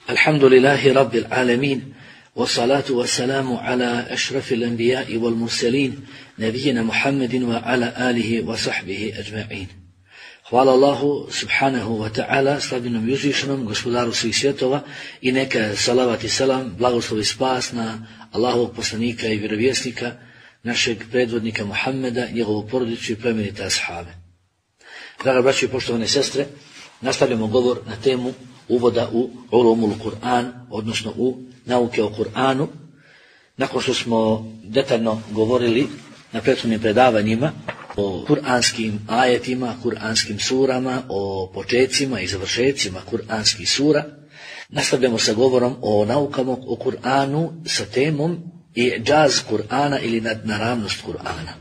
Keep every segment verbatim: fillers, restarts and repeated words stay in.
Alhamdulillahi Rabbil Alamin, wassalatu wassalamu ala ašrafil anbiya'i wal mursalin, nabijina Muhammedin wa ala alihi wa sahbihi ajma'in. Hvala Allahu subhanahu wa ta'ala, slavljenom i uzvišenom, gospodaru svih svjetova, i neka salavat i salam, blagoslov i spas na Allahovog poslanika i vjerovjesnika, našeg predvodnika Muhammeda, njegovu porodicu i plemenite ashabe. Draga braćo i poštovane sestre, nastavljamo govor na temu uvoda u ulumul Kur'an, odnosno u nauke o Kur'anu. Nakon što smo detaljno govorili na prethodnim predavanjima o kur'anskim ajetima, kur'anskim surama, o počecima i završecima kur'anskih sura, nastavljamo sa govorom o naukama o Kur'anu sa temom i'džaz Kur'ana ili nadnaravnost Kur'ana.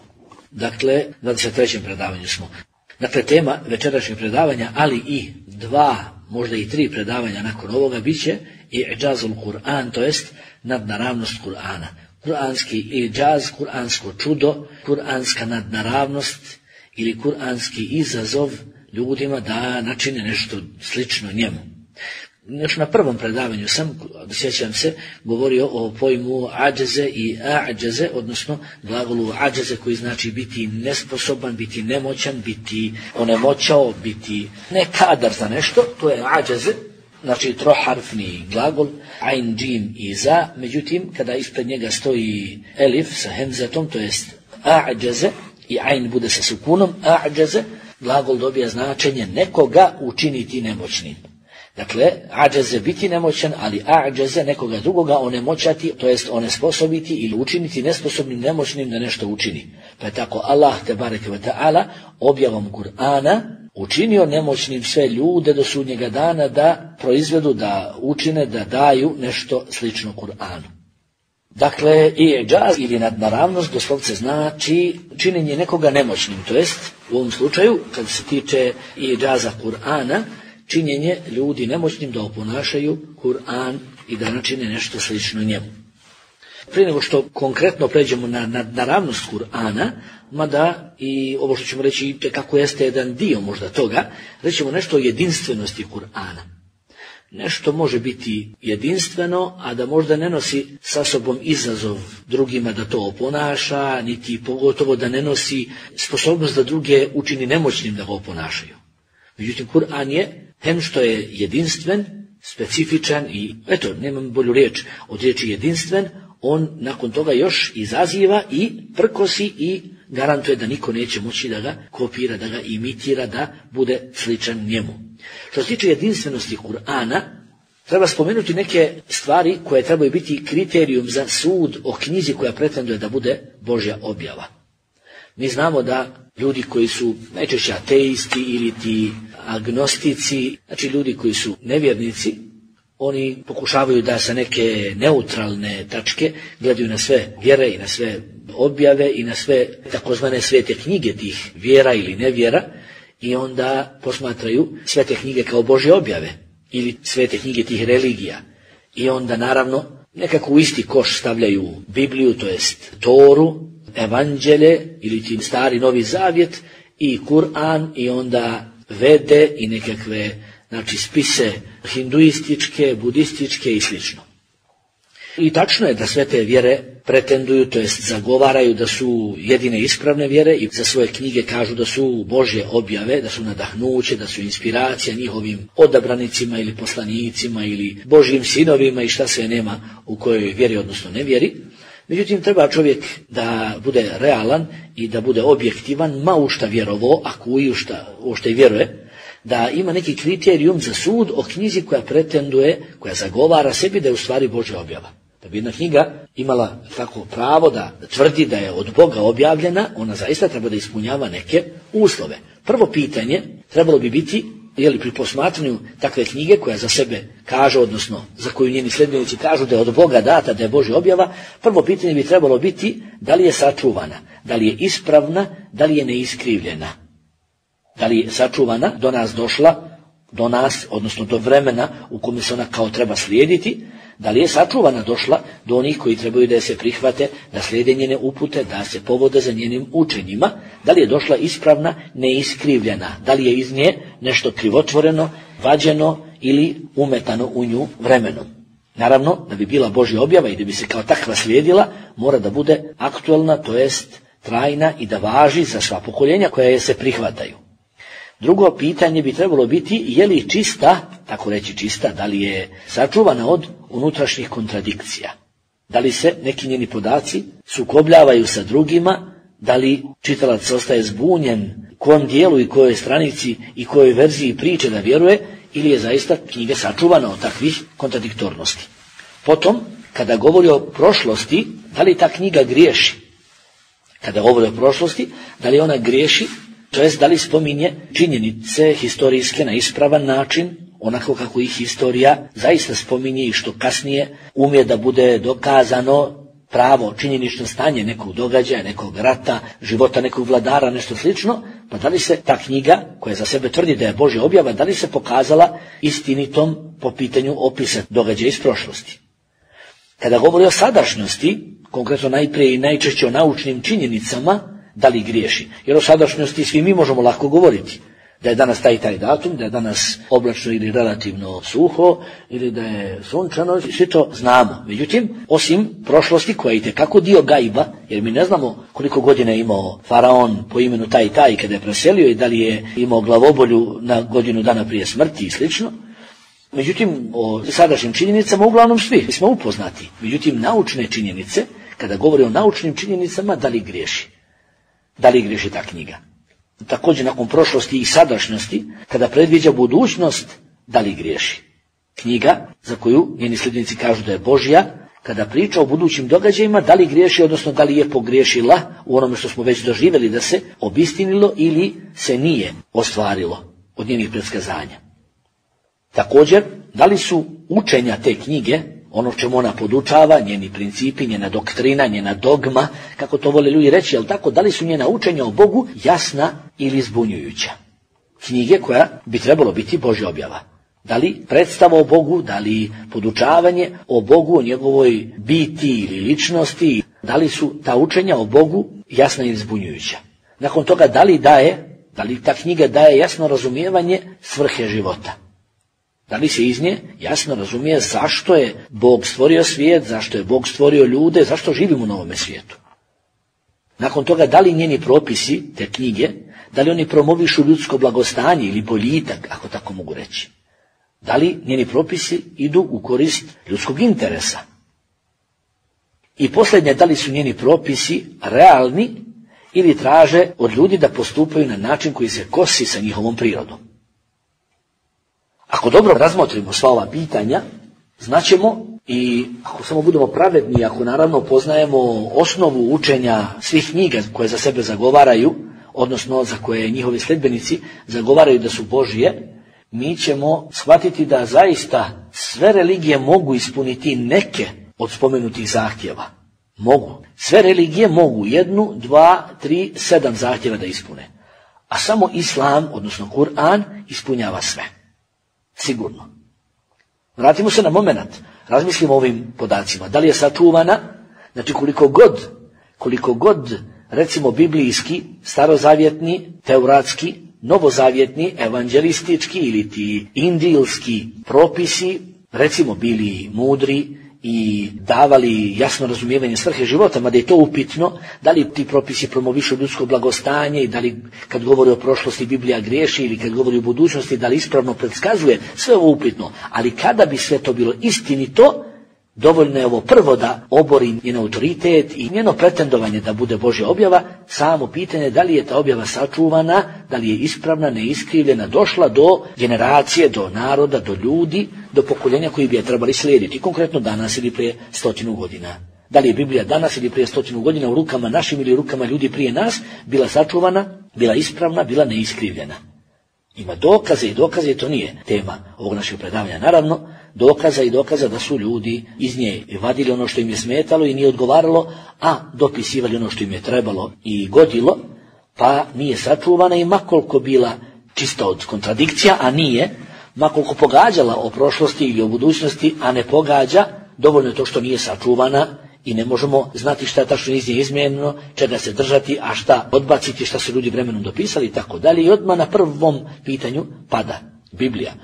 Dakle, u dvadeset trećem predavanju smo. Dakle, tema večerašnjeg predavanja, ali i dva, možda i tri predavanja nakon ovoga, bit će i'džazul Kur'an, to jest nadnaravnost Kur'ana. Kur'anski i'džaz, kur'ansko čudo, kur'anska nadnaravnost ili kur'anski izazov ljudima da načine nešto slično njemu. Još na prvom predavanju sam, sjećam se, govorio o pojmu ađeze i a'đeze, odnosno glagolu ađeze koji znači biti nesposoban, biti nemoćan, biti onemoćao, biti nekadar za nešto, to je ađeze, znači troharfni glagol, ain, džim i za, međutim kada ispred njega stoji elif sa hemzetom, to jest a'đeze, i ain bude sa sukunom, a'đeze, glagol dobija značenje nekoga učiniti nemoćnim. Dakle, ađeze biti nemoćan, ali a'đeze nekoga drugoga onemoćati, to jest onesposobiti ili učiniti nesposobnim, nemoćnim da nešto učini. Pa je tako Allah tebareke ve ta'ala objavom Kur'ana učinio nemoćnim sve ljude do sudnjega dana da proizvedu, da učine, da daju nešto slično Kur'anu. Dakle, i'džaz ili nadnaravnost doslovce znači činjenje nekoga nemoćnim, to jest u ovom slučaju, kad se tiče i'džaza Kur'ana, činjenje ljudi nemoćnim da oponašaju Kur'an i da načine nešto slično njemu. Prije nego što konkretno pređemo na nadnaravnost Kur'ana, mada i ovo što ćemo reći kako jeste jedan dio možda toga, rećemo nešto o jedinstvenosti Kur'ana. Nešto može biti jedinstveno, a da možda ne nosi sa sobom izazov drugima da to oponaša, niti pogotovo da ne nosi sposobnost da druge učini nemoćnim da ga oponašaju. Međutim, Kur'an je hem što je jedinstven, specifičan i, eto, nemam bolju riječ od riječi jedinstven, on nakon toga još izaziva i prkosi i garantuje da niko neće moći da ga kopira, da ga imitira, da bude sličan njemu. Što se tiče jedinstvenosti Kur'ana, treba spomenuti neke stvari koje trebaju biti kriterijum za sud o knjizi koja pretenduje da bude Božja objava. Mi znamo da ljudi koji su najčešće ateisti ili ti agnostici, znači ljudi koji su nevjernici, oni pokušavaju da sa neke neutralne tačke gledaju na sve vjere i na sve objave i na sve takozvane svete knjige tih vjera ili nevjera i onda posmatraju sve te knjige kao Božje objave ili svete knjige tih religija. I onda naravno nekako u isti koš stavljaju Bibliju, to jest Toru, Evanđelje ili ti stari Novi Zavjet i Kur'an i onda Vede i nekakve, znači, spise hinduističke, budističke i slično. I tačno je da sve te vjere pretenduju, to jest zagovaraju da su jedine ispravne vjere i za svoje knjige kažu da su Božje objave, da su nadahnuće, da su inspiracija njihovim odabranicima ili poslanicima ili Božjim sinovima i šta sve nema u kojoj vjeri, odnosno ne vjeri. Međutim, treba čovjek da bude realan i da bude objektivan, ma u šta vjerovo, ako i u šta, u šta i vjeruje, da ima neki kriterijum za sud o knjizi koja pretenduje, koja zagovara sebi da je u stvari Božja objava. Da bi jedna knjiga imala tako pravo da, da tvrdi da je od Boga objavljena, ona zaista treba da ispunjava neke uslove. Prvo pitanje trebalo bi biti, jeli pri posmatranju takve knjige koja za sebe kaže, odnosno za koju njeni sljedbenici kažu da je od Boga data, da je Božja objava, prvo pitanje bi trebalo biti da li je sačuvana, da li je ispravna, da li je neiskrivljena. Da li je sačuvana, do nas došla, do nas, odnosno do vremena u kome se ona kao treba slijediti, da li je sačuvana došla do onih koji trebaju da je se prihvate, da slijede njene upute, da se povode za njenim učenjima, da li je došla ispravna, neiskrivljena, da li je iz nje nešto krivotvoreno, vađeno ili umetano u nju vremenom. Naravno, da bi bila Božja objava i da bi se kao takva slijedila, mora da bude aktualna, to jest trajna i da važi za sva pokoljenja koja je se prihvataju. Drugo pitanje bi trebalo biti je li čista, tako reći čista, da li je sačuvana od unutrašnjih kontradikcija. Da li se neki njeni podaci sukobljavaju sa drugima, da li čitalac ostaje zbunjen kojem dijelu i kojoj stranici i kojoj verziji priče da vjeruje, ili je zaista knjiga sačuvana od takvih kontradiktornosti. Potom, kada govori o prošlosti, da li ta knjiga griješi? Kada govori o prošlosti, da li ona griješi, to jest da li spominje činjenice historijske na ispravan način, onako kako ih historija zaista spominje i što kasnije umije da bude dokazano pravo, činjenično stanje nekog događaja, nekog rata, života nekog vladara, nešto slično, pa da li se ta knjiga, koja za sebe tvrdi da je Božja objava, da li se pokazala istinitom po pitanju opisa događaja iz prošlosti. Kada govori o sadašnjosti, konkretno najprije i najčešće o naučnim činjenicama, da li griješi? Jer o sadašnjosti svi mi možemo lako govoriti. Da je danas taj i taj datum, da je danas oblačno ili relativno suho, ili da je sunčano, svi to znamo. Međutim, osim prošlosti koja je itekako dio gajba, jer mi ne znamo koliko godina je imao faraon po imenu taj i taj kada je preselio i da li je imao glavobolju na godinu dana prije smrti i slično. Međutim, o sadašnjim činjenicama uglavnom svi smo upoznati. Međutim, naučne činjenice, kada govori o naučnim činjenicama, da li griješi? Da li griješi ta knjiga? Također nakon prošlosti i sadašnjosti, kada predviđa budućnost, da li griješi? Knjiga, za koju njeni sljedbenici kažu da je Božja, kada priča o budućim događajima, da li griješi, odnosno da li je pogriješila u onome što smo već doživjeli da se obistinilo ili se nije ostvarilo od njenih predskazanja. Također, da li su učenja te knjige, ono čemu ona podučava, njeni principi, njena doktrina, njena dogma, kako to vole ljudi reći, jel tako, da li su njena učenja o Bogu jasna ili zbunjujuća? Knjige koja bi trebalo biti Božja objava. Da li predstava o Bogu, da li podučavanje o Bogu, o njegovoj biti ili ličnosti, da li su ta učenja o Bogu jasna ili zbunjujuća? Nakon toga, da li daje, da li ta knjiga daje jasno razumijevanje svrhe života? Da li se iz nje jasno razumije zašto je Bog stvorio svijet, zašto je Bog stvorio ljude, zašto živimo na ovome svijetu? Nakon toga, da li njeni propisi, te knjige, da li oni promovišu ljudsko blagostanje ili boljitak, ako tako mogu reći? Da li njeni propisi idu u korist ljudskog interesa? I posljednje, da li su njeni propisi realni ili traže od ljudi da postupaju na način koji se kosi sa njihovom prirodom? Ako dobro razmotrimo sva ova pitanja, znaćemo i ako samo budemo pravedni, ako naravno poznajemo osnovu učenja svih knjiga koje za sebe zagovaraju, odnosno za koje njihovi sljedbenici zagovaraju da su Božje, mi ćemo shvatiti da zaista sve religije mogu ispuniti neke od spomenutih zahtjeva. Mogu. Sve religije mogu jednu, dva, tri, sedam zahtjeva da ispune. A samo Islam, odnosno Kur'an, ispunjava sve. Sigurno. Vratimo se na moment, razmislimo o ovim podacima. Da li je sačuvana? Znači koliko god, koliko god, recimo biblijski, starozavjetni, teuratski, novozavjetni, evanđelistički ili ti indijski propisi, recimo bili mudri i davali jasno razumijevanje svrhe života, mada je to upitno, da li ti propisi promovišu ljudsko blagostanje i da li kad govori o prošlosti Biblija griješi ili kad govori o budućnosti da li ispravno predskazuje, sve ovo upitno. Ali kada bi sve to bilo istinito, dovoljno je ovo prvo da obori njen autoritet i njeno pretendovanje da bude Božja objava, samo pitanje da li je ta objava sačuvana, da li je ispravna, neiskrivljena, došla do generacije, do naroda, do ljudi, do pokoljenja koji bi je trebali slijediti, konkretno danas ili prije stotinu godina. Da li je Biblija danas ili prije stotinu godina u rukama našim ili rukama ljudi prije nas bila sačuvana, bila ispravna, bila neiskrivljena. Ima dokaze i dokaze, to nije tema ovog našeg predavanja. Naravno, dokaza i dokaza da su ljudi iz nje vadili ono što im je smetalo i nije odgovaralo, a dopisivali ono što im je trebalo i godilo, pa nije sačuvana i makoliko bila čista od kontradikcija, a nije, makoliko pogađala o prošlosti ili o budućnosti, a ne pogađa, dovoljno je to što nije sačuvana i ne možemo znati šta je tačno iz nje izmijenjeno, čega se držati, a šta odbaciti, šta su ljudi vremenom dopisali i tako dalje. I odmah na prvom pitanju pada Biblija.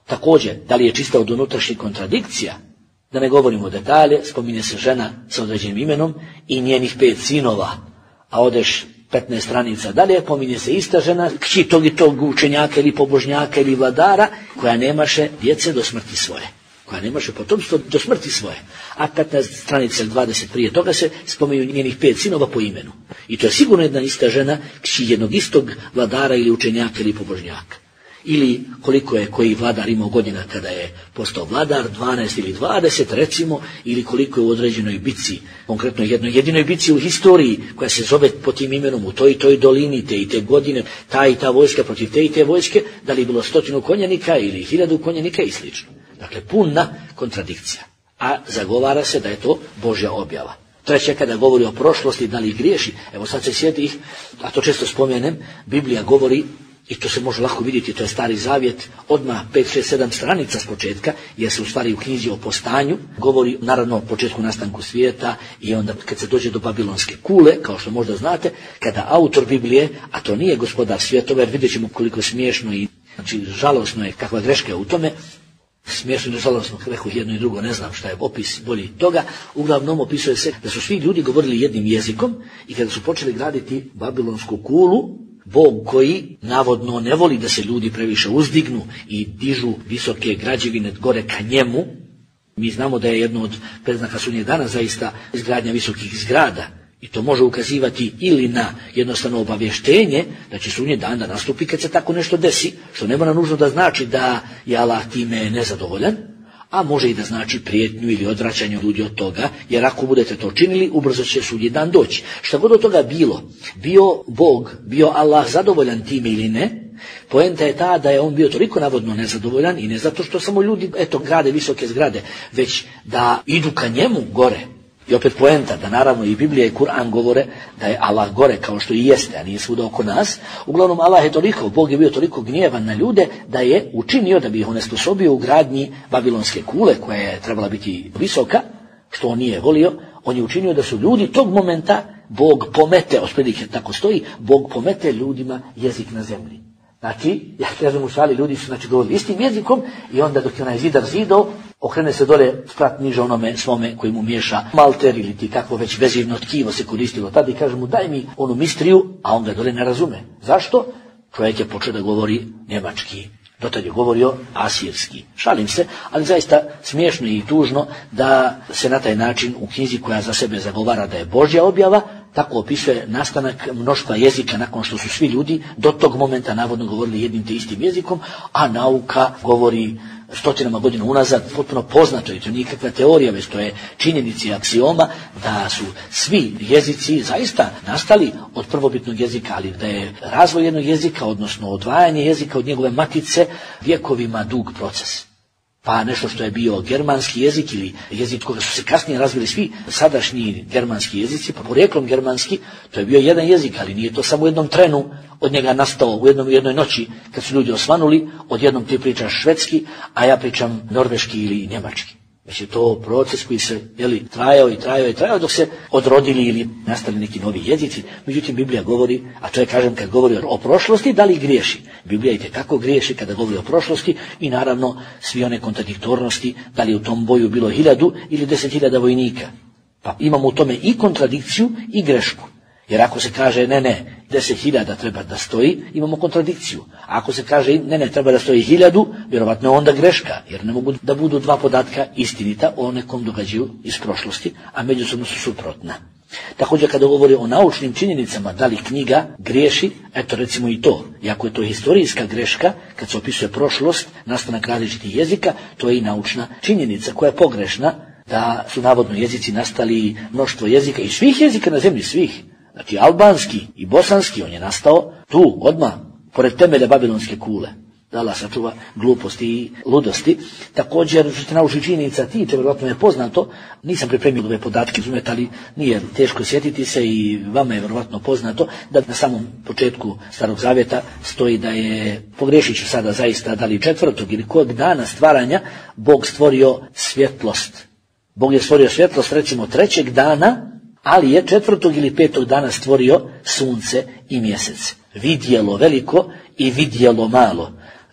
Također, da li je čista od unutrašnjih kontradikcija? Da ne govorimo detalje, spominje se žena sa određenim imenom i njenih pet sinova, a odeš petnaest stranica dalje, pominje se ista žena, kći tog i tog učenjaka ili pobožnjaka ili vladara, koja nemaše djece do smrti svoje. koja nemaše potomstvo do smrti svoje. A petnaest stranica dvadeset prije toga se spominju njenih pet sinova po imenu. I to je sigurno jedna ista žena, kći jednog istog vladara ili učenjaka ili pobožnjaka. Ili koliko je koji vladar imao godina kada je postao vladar, dvanaest ili dvadeset recimo, ili koliko je u određenoj bici, konkretno jednoj jedinoj bici u historiji koja se zove po tim imenom u toj i toj dolini, te i te godine, ta i ta vojska protiv te i te vojske, da li je bilo stotinu konjanika ili hiljadu konjanika i slično. Dakle, puna kontradikcija. A zagovara se da je to Božja objava. Treće, kada govori o prošlosti, da li griješi, evo sad se sjeti ih, a to često spomenem, Biblija govori, i to se može lako vidjeti, to je Stari Zavjet, odmah pet, šest, sedam stranica s početka, jer se u stvari u knjizi o postanju govori naravno o početku nastanku svijeta i onda kad se dođe do Babilonske kule, kao što možda znate, kada autor Biblije, a to nije gospodar svjetova, jer vidjet ćemo koliko je smiješno i znači, žalosno je kakva greška je u tome, smiješno i žalosno, rekao jedno i drugo, ne znam šta je opis bolji toga, uglavnom opisuje se da su svi ljudi govorili jednim jezikom i kada su počeli graditi Babilonsku kulu, Bog koji navodno ne voli da se ljudi previše uzdignu i dižu visoke građevine gore ka njemu. Mi znamo da je jedno od predznaka sudnjeg dana zaista izgradnja visokih zgrada. I to može ukazivati ili na jednostavno obavještenje da će sudnji dan da nastupi kad se tako nešto desi, što ne mora nužno da znači da je Allah time nezadovoljan, a može i da znači prijetnju ili odvraćanje ljudi od toga, jer ako budete to činili, ubrzo će sudnji dan doći. Šta god od toga bilo, bio Bog, bio Allah zadovoljan time ili ne, poenta je ta da je on bio toliko navodno nezadovoljan i ne zato što samo ljudi eto grade visoke zgrade, već da idu ka njemu gore. I opet poenta da naravno i Biblija i Kur'an govore da je Allah gore kao što i jeste, a nije svuda oko nas. Uglavnom Allah je toliko, Bog je bio toliko gnjevan na ljude da je učinio da bi ih onesposobio u gradnji Babilonske kule koja je trebala biti visoka, što on nije volio. On je učinio da su ljudi tog momenta Bog pomete, otprilike tako stoji, Bog pomete ljudima jezik na zemlji. Znači, ja kažem u šali, ljudi su znači govorili istim jezikom i onda dok je onaj zidar zidao, okrene se dole sprat niže onome svome koji mu miješa malter ili ti kakvo već vezivno tkivo se koristilo tada i kaže mu daj mi onu mistriju, a on ga dole ne razume. Zašto? Čovjek je počeo da govori njemački. Dotad je govorio asirski. Šalim se, ali zaista smiješno i tužno da se na taj način u knjizi koja za sebe zagovara da je Božja objava, tako opisuje nastanak mnoštva jezika nakon što su svi ljudi do tog momenta navodno govorili jednim te istim jezikom, a nauka govori stotinama godina unazad, potpuno poznato i to nije nikakva teorija, već to je činjenica i aksioma da su svi jezici zaista nastali od prvobitnog jezika, ali da je razvoj jednog jezika, odnosno odvajanje jezika od njegove matice, vjekovima dug proces. Pa nešto što je bio germanski jezik ili jezik koga su se kasnije razvili svi sadašnji germanski jezici, pa porijeklom germanski, to je bio jedan jezik, ali nije to samo u jednom trenu od njega nastao u jednom, jednoj noći kad su ljudi osvanuli, odjednom ti pričaš švedski, a ja pričam norveški ili njemački. Već je to proces koji se jeli, trajao i trajao i trajao dok se odrodili ili nastali neki novi jezici. Međutim, Biblija govori, a to je kažem kad govori o prošlosti, da li griješi? Biblija i tekako griješi kada govori o prošlosti i naravno svi one kontradiktornosti, da li u tom boju bilo hiljadu ili deset hiljada vojnika. Pa imamo u tome i kontradikciju i grešku. Jer ako se kaže ne, ne, deset hiljada treba da stoji, imamo kontradikciju. A ako se kaže ne, ne, treba da stoji hiljadu, vjerovatno je onda greška, jer ne mogu da budu dva podatka istinita o nekom događaju iz prošlosti, a međusobno su suprotna. Također kada govori o naučnim činjenicama, da li knjiga griješi, eto recimo i to, iako je to historijska greška, kad se opisuje prošlost, nastanak različitih jezika, to je i naučna činjenica koja je pogrešna, da su navodno jezici nastali mnoštvo jezika i svih jezika na zemlji, svih. Znači albanski i bosanski, on je nastao tu, odmah, pored temelja Babilonske kule. Da Allah sačuva gluposti i ludosti. Također, što se nauči činjenica tiče, vjerojatno je poznato, nisam pripremio ove podatke, razumijete, ali nije teško sjetiti se i vama je vjerojatno poznato da na samom početku Starog Zavjeta stoji da je, pogriješit ću sada zaista, da li četvrtog ili kojeg dana stvaranja Bog stvorio svjetlost. Bog je stvorio svjetlost recimo trećeg dana, ali je četvrtog ili petog dana stvorio sunce i mjesec. Vidjelo veliko i vidjelo malo.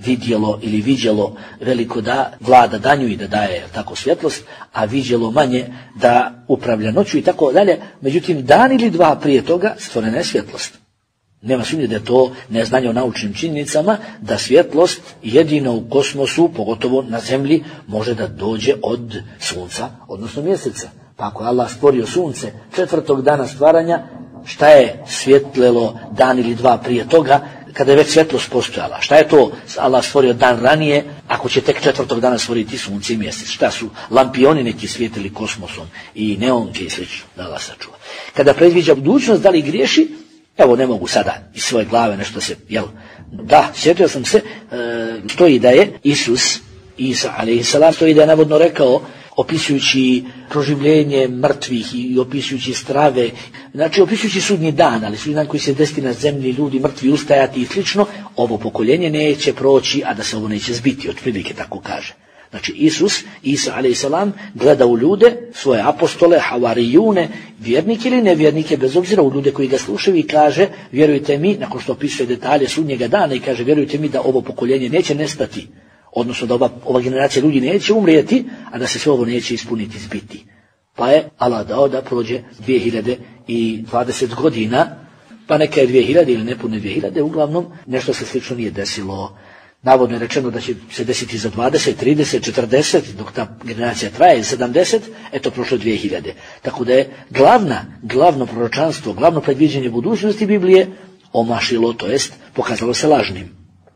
vidjelo ili viđelo veliko da vlada danju i da daje tako svjetlost, a viđelo manje da upravlja noću i tako dalje. Međutim, dan ili dva prije toga stvorena je svjetlost. Nema sumnje da je to neznanje o naučnim činjenicama, da svjetlost jedino u kosmosu, pogotovo na zemlji, može da dođe od sunca, odnosno mjeseca. Pa ako je Allah stvorio sunce četvrtog dana stvaranja, šta je svjetlelo dan ili dva prije toga, kada je već svjetlost postojala? Šta je to Allah stvorio dan ranije, ako će tek četvrtog dana stvoriti sunce i mjesec? Šta su lampioni neki svijetili kosmosom i neonke i slično, da Allah sačuva. Kada predviđa budućnost, da li griješi? Evo, ne mogu sada iz svoje glave nešto se, jel? Da, sjetio sam se, e, stoji da je Isus, Isa alejhiselam, stoji da je navodno rekao, opisujući proživljenje mrtvih i opisujući strave, znači opisujući sudnji dan, ali sudnji dan koji se desi na zemlji, ljudi mrtvi ustajati i slično, ovo pokoljenje neće proći, a da se ovo neće zbiti, otprilike tako kaže. Znači Isus, Isa alejhiselam, gleda u ljude, svoje apostole, havarijune, vjernike ili nevjernike, bez obzira u ljude koji ga slušaju i kaže, vjerujte mi, nakon što opisuje detalje sudnjega dana i kaže, vjerujte mi da ovo pokoljenje neće nestati, odnosno da ova, ova generacija ljudi neće umrijeti, a da se sve ovo neće ispuniti, zbiti. Pa je Allah dao da prođe dvije hiljade dvadeset godina, pa neka je dvije hiljade ili nepune dvije hiljade, uglavnom nešto se slično nije desilo. Navodno je rečeno da će se desiti za dvadeset, trideset, četrdeset, dok ta generacija traje, sedamdeset, eto prošlo dvije hiljade. Tako da je glavna, glavno proročanstvo, glavno predviđenje budućnosti Biblije omašilo, to jest pokazalo se lažnim.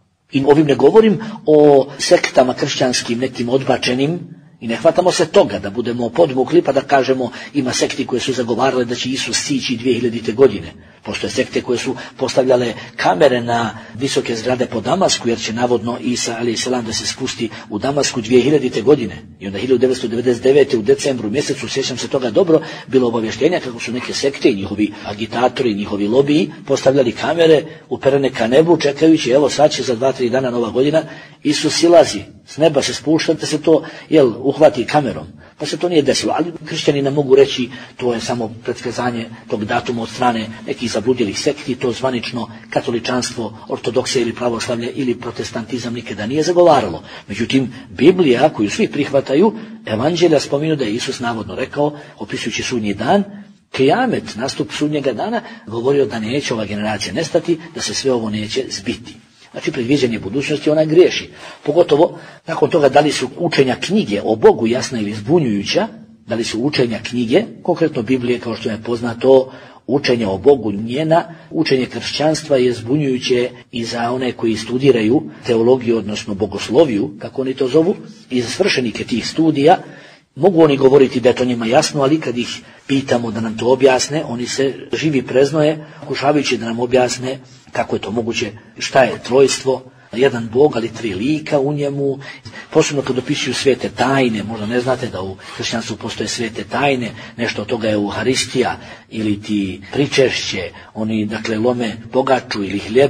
I ovim ne govorim o sektama kršćanskim, nekim odbačenim, i ne hvatamo se toga da budemo podmukli pa da kažemo ima sekti koje su zagovarale da će Isus sići dvije hiljadite godine. Postoje sekte koje su postavljale kamere na visoke zgrade po Damasku, jer će navodno Isa alejhiselam da se spusti u Damasku dvije hiljadite godine. I onda hiljadu devetsto devedeset devete u decembru mjesecu, sjećam se toga dobro, bilo obavještenja kako su neke sekte i njihovi agitatori, njihovi lobiji postavljali kamere uperene ka nebu, čekajući, evo sad će za dva, tri dana nova godina, Isus silazi, s neba se spušta, da se to, jel, uhvati kamerom. Pa se to nije desilo, ali kršćani ne mogu reći to je samo predskazanje tog datuma od strane nekih zabludjelih sekti, to zvanično katoličanstvo, ortodoksija ili pravoslavlje ili protestantizam nikada nije zagovaralo. Međutim, Biblija, koju svi prihvataju, evanđelja spominju da je Isus navodno rekao, opisujući sudnji dan, kijamet, nastup sudnjega dana, govorio da neće ova generacija nestati, da se sve ovo neće zbiti. Znači, predviđanje budućnosti ona griješi. Pogotovo, nakon toga, da li su učenja knjige o Bogu jasna ili zbunjujuća, da li su učenja knjige, konkretno Biblije, kao što je poznato, učenje o Bogu njena, učenje kršćanstva je zbunjujuće i za one koji studiraju teologiju, odnosno bogosloviju, kako oni to zovu, i za svršenike tih studija. Mogu oni govoriti da je to njima jasno, ali kad ih pitamo da nam to objasne, oni se živi preznoje, pokušavajući da nam objasne kako je to moguće, šta je trojstvo, jedan Bog, ali tri lika u njemu, posebno kad opisuju svete tajne, možda ne znate da u kršćanstvu postoje svete tajne, nešto od toga je Euharistija ili ti pričešće, oni dakle lome pogaču ili hljeb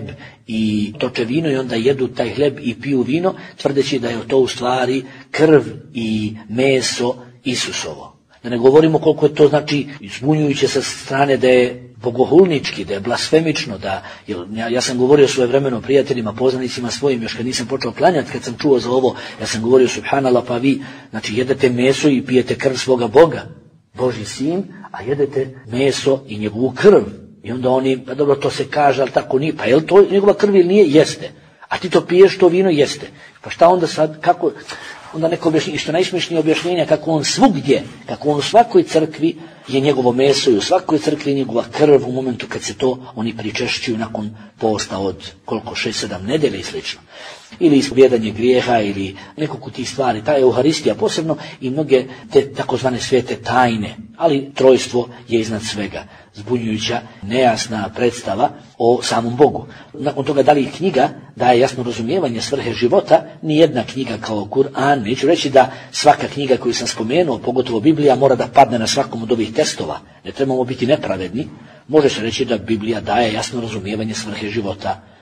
i toče vino i onda jedu taj hljeb i piju vino, tvrdeći da je to u stvari krv i meso Isusovo. Da ne govorimo koliko je to znači zbunjujuće sa strane da je bogohulnički, da je blasfemično, da, ja, ja sam govorio svojevremeno prijateljima, poznanicima svojim, još kad nisam počeo klanjati, kad sam čuo za ovo, ja sam govorio subhanallah, pa vi, znači jedete meso i pijete krv svoga Boga, Božji sin, a jedete meso i njegovu krv. I onda oni, pa dobro, to se kaže, ali tako nije, pa je li to njegova krv ili nije? Jeste. A ti to piješ, to vino? Jeste. Pa šta onda sad, kako, onda neko objašnjenje, što najsmešnije objašnjenja, kako on svugdje, kako on u svakoj crkvi je njegovo meso i u svakoj crkvi je njegova krv u momentu kad se to oni pričešćuju nakon posta od koliko, šest, sedam nedelja i slično. Ili ispovjedanje grijeha ili nekoliko tih stvari, ta Euharistija posebno i mnoge te takozvane svete tajne, ali trojstvo je iznad svega. Zbunjujuća, nejasna predstava o samom Bogu. Nakon toga da li knjiga daje jasno razumijevanje svrhe života, nijedna knjiga kao Kur'an, neću reći da svaka knjiga koju sam spomenuo, pogotovo Biblija, mora da padne na svakom od ovih testova. Ne trebamo biti nepravedni. Može se reći da Biblija daje jasno razumijevanje svrhe života,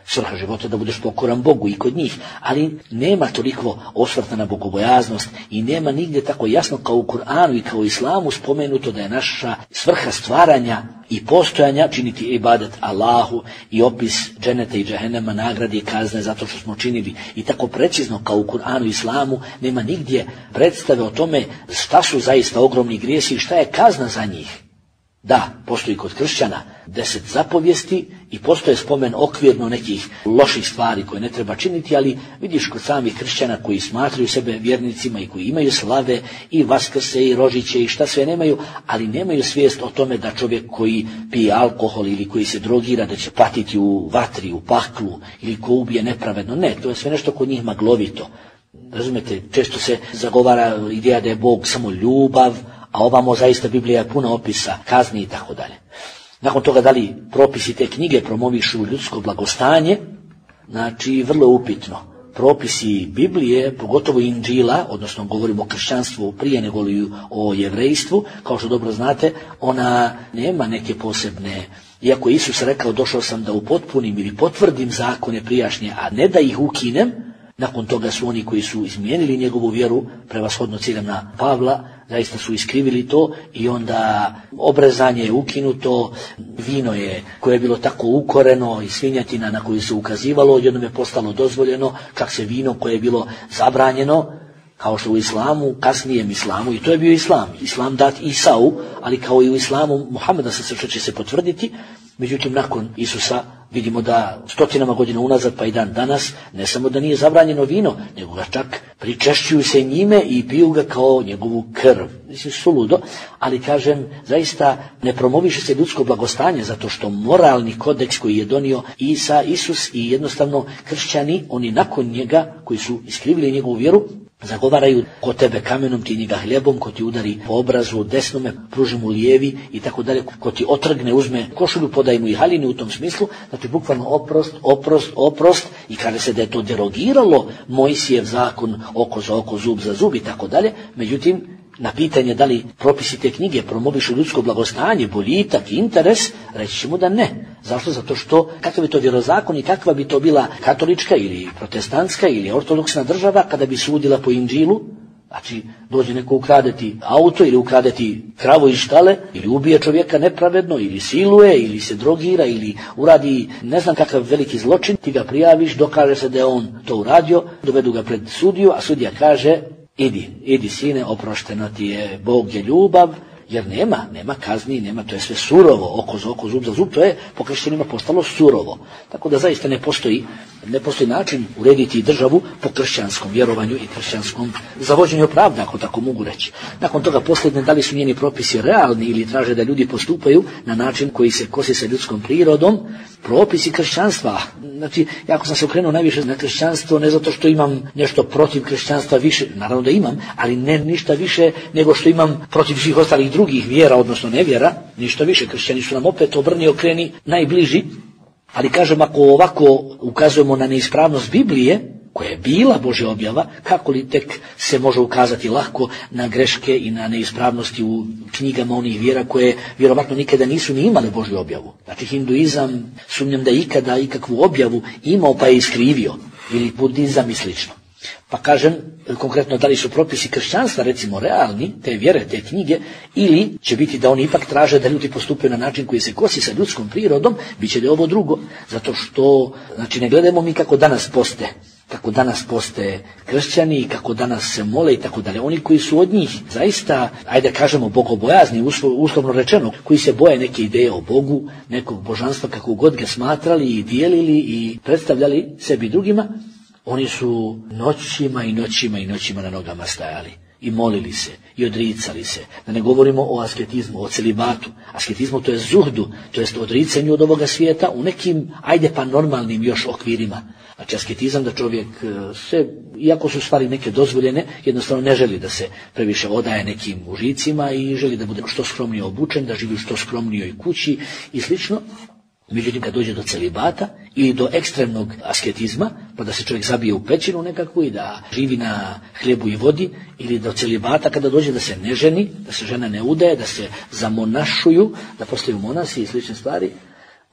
svrha života da budeš pokoran Bogu i kod njih, ali nema toliko osvrta na bogobojaznost i nema nigdje tako jasno kao u Kur'anu i kao u Islamu spomenuto da je naša svrha stvaranja i postojanja činiti ibadet Allahu i opis dženeta i džehennema, nagrade i kazne zato što smo činili. I tako precizno kao u Kur'anu i Islamu nema nigdje predstave o tome šta su zaista ogromni grijesi i šta je kazna za njih. Da, postoji kod kršćana deset zapovijesti i postoje spomen okvirno nekih loših stvari koje ne treba činiti, ali vidiš kod samih kršćana koji smatraju sebe vjernicima i koji imaju slave i vaskrse i rožiće i šta sve nemaju, ali nemaju svijest o tome da čovjek koji pije alkohol ili koji se drogira da će patiti u vatri, u paklu ili ko ubije nepravedno. Ne, to je sve nešto kod njih maglovito. Razumete, često se zagovara ideja da je Bog samo ljubav, a ovamo zaista Biblija je puna opisa kazni i tako dalje. Nakon toga da li propisi te knjige promovišu ljudsko blagostanje, znači vrlo upitno. Propisi Biblije, pogotovo Inđila, odnosno govorimo o kršćanstvu prije nego li o jevrejstvu, kao što dobro znate, ona nema neke posebne, iako Isus rekao došao sam da upotpunim ili potvrdim zakone prijašnje, a ne da ih ukinem. Nakon toga su oni koji su izmijenili njegovu vjeru, prevashodno ciljem na Pavla, zaista su iskrivili to i onda obrezanje je ukinuto, vino je koje je bilo tako ukoreno i svinjatina na koju se ukazivalo, odjednom je postalo dozvoljeno, čak se vino koje je bilo zabranjeno, kao što u islamu, kasnijem islamu, i to je bio islam, islam dat Isau, ali kao i u islamu Muhameda sa što će se potvrditi. Međutim, nakon Isusa vidimo da stotinama godina unazad pa i dan danas ne samo da nije zabranjeno vino, nego ga čak pričešćuju se njime i piju ga kao njegovu krv. Mislim, suludo, ali kažem, zaista ne promoviše se ljudsko blagostanje zato što moralni kodeks koji je donio Isa, Isus i jednostavno kršćani, oni nakon njega koji su iskrivili njegovu vjeru, zagovaraju ko tebe kamenom, ti njega hljebom, ko ti udari po obrazu desnome, pruži mu lijevi i tako dalje, ko ti otrgne, uzme košulju, podaj mu i haljinu u tom smislu, znači bukvalno oprost, oprost, oprost i kaže se da je to derogiralo Mojsijev zakon oko za oko, zub za zub i tako dalje. Međutim, na pitanje da li propisi te knjige promovišu ljudsko blagostanje, boljitak i interes, reći ćemo da ne. Zašto? Zato što kakav je to vjerozakon i kakva bi to bila katolička ili protestantska ili ortodoksna država kada bi sudila po Inđilu, znači dođe neko ukradeti auto ili ukradeti kravu iz štale ili ubije čovjeka nepravedno ili siluje ili se drogira ili uradi ne znam kakav veliki zločin, ti ga prijaviš, dokaže se da je on to uradio, dovedu ga pred sudiju, a sudija kaže idi, idi sine, oprošteno ti je, Bog je ljubav, jer nema, nema kazni, nema, to je sve surovo, oko za oko, zub za zub, to je po kršćanima postalo surovo. Tako da zaista ne postoji, ne postoji način urediti državu po kršćanskom vjerovanju i kršćanskom zavođenju pravda, ako tako mogu reći. Nakon toga posljedne, da li su njeni propisi realni ili traže da ljudi postupaju na način koji se kosi sa ljudskom prirodom, propisi kršćanstva. Znači, jako sam se okrenuo najviše na kršćanstvo, ne zato što imam nešto protiv kršćanstva više, naravno da imam, ali ne ništa više nego što imam protiv svih ostalih drugih vjera, odnosno nevjera, ništa više. Kršćani su nam opet obrni okreni najbliži, ali kažem, ako ovako ukazujemo na neispravnost Biblije, koja je bila Božja objava, kako li tek se može ukazati lako na greške i na neispravnosti u knjigama onih vjera koje vjerovatno nikada nisu ni imale Božju objavu. Znači, hinduizam, sumnjam da ikada ikakvu objavu imao pa je iskrivio, ili budizam i slično. Pa kažem, konkretno, da li su propisi kršćanstva, recimo, realni, te vjere, te knjige, ili će biti da oni ipak traže da ljudi postupaju na način koji se kosi sa ljudskom prirodom, bit će da je ovo drugo, zato što, znači, ne gledamo mi kako danas poste, kako danas poste kršćani i kako danas se mole i tako dalje. Oni koji su od njih zaista, ajde kažemo, bogobojazni, uslovno rečeno, koji se boje neke ideje o Bogu, nekog božanstva, kako god ga smatrali i dijelili i predstavljali sebi drugima, oni su noćima i noćima i noćima na nogama stajali i molili se i odricali se. Da ne govorimo o asketizmu, o celibatu. Asketizmu, to je zuhdu, to jest odricanju od ovoga svijeta u nekim, ajde pa normalnim još okvirima. Znači, asketizam da čovjek se, iako su stvari neke dozvoljene, jednostavno ne želi da se previše odaje nekim užicima i želi da bude što skromnije obučen, da živi u što skromnijoj kući i slično. Međutim, kad dođe do celibata ili do ekstremnog asketizma, pa da se čovjek zabije u pećinu nekakvu i da živi na hljebu i vodi, ili do celibata kada dođe da se ne ženi, da se žena ne udaje, da se zamonašuju, da postaju monasi i slične stvari,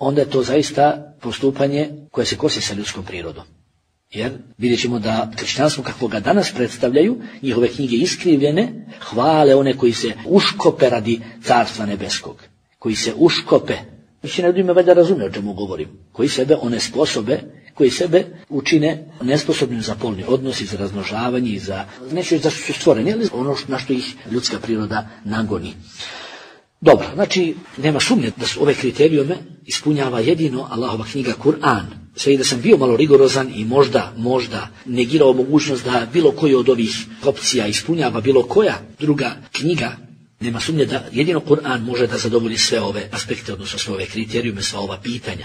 onda je to zaista postupanje koje se kosi sa ljudskom prirodom. Jer vidjet ćemo da kršćanstvo kakvo ga danas predstavljaju, njihove knjige iskrivljene, hvale one koji se uškope radi carstva nebeskog, koji se uškope. Većina ljudi me valjda razume o čemu govorim, koji sebe one sposobe, koji sebe učine nesposobnim za polni odnos i za razmnožavanje i za, neću reći da su stvoreni, ali ono na što ih ljudska priroda nagoni. Dobro, znači nema sumnje da su ove kriterijume ispunjava jedino Allahova knjiga Kur'an. Sve i da sam bio malo rigorozan i možda, možda negirao mogućnost da bilo koji od ovih opcija ispunjava bilo koja druga knjiga, nema sumnje da jedino Kur'an može da zadovolji sve ove aspekte, odnosno sve ove kriterijume, sva ova pitanja.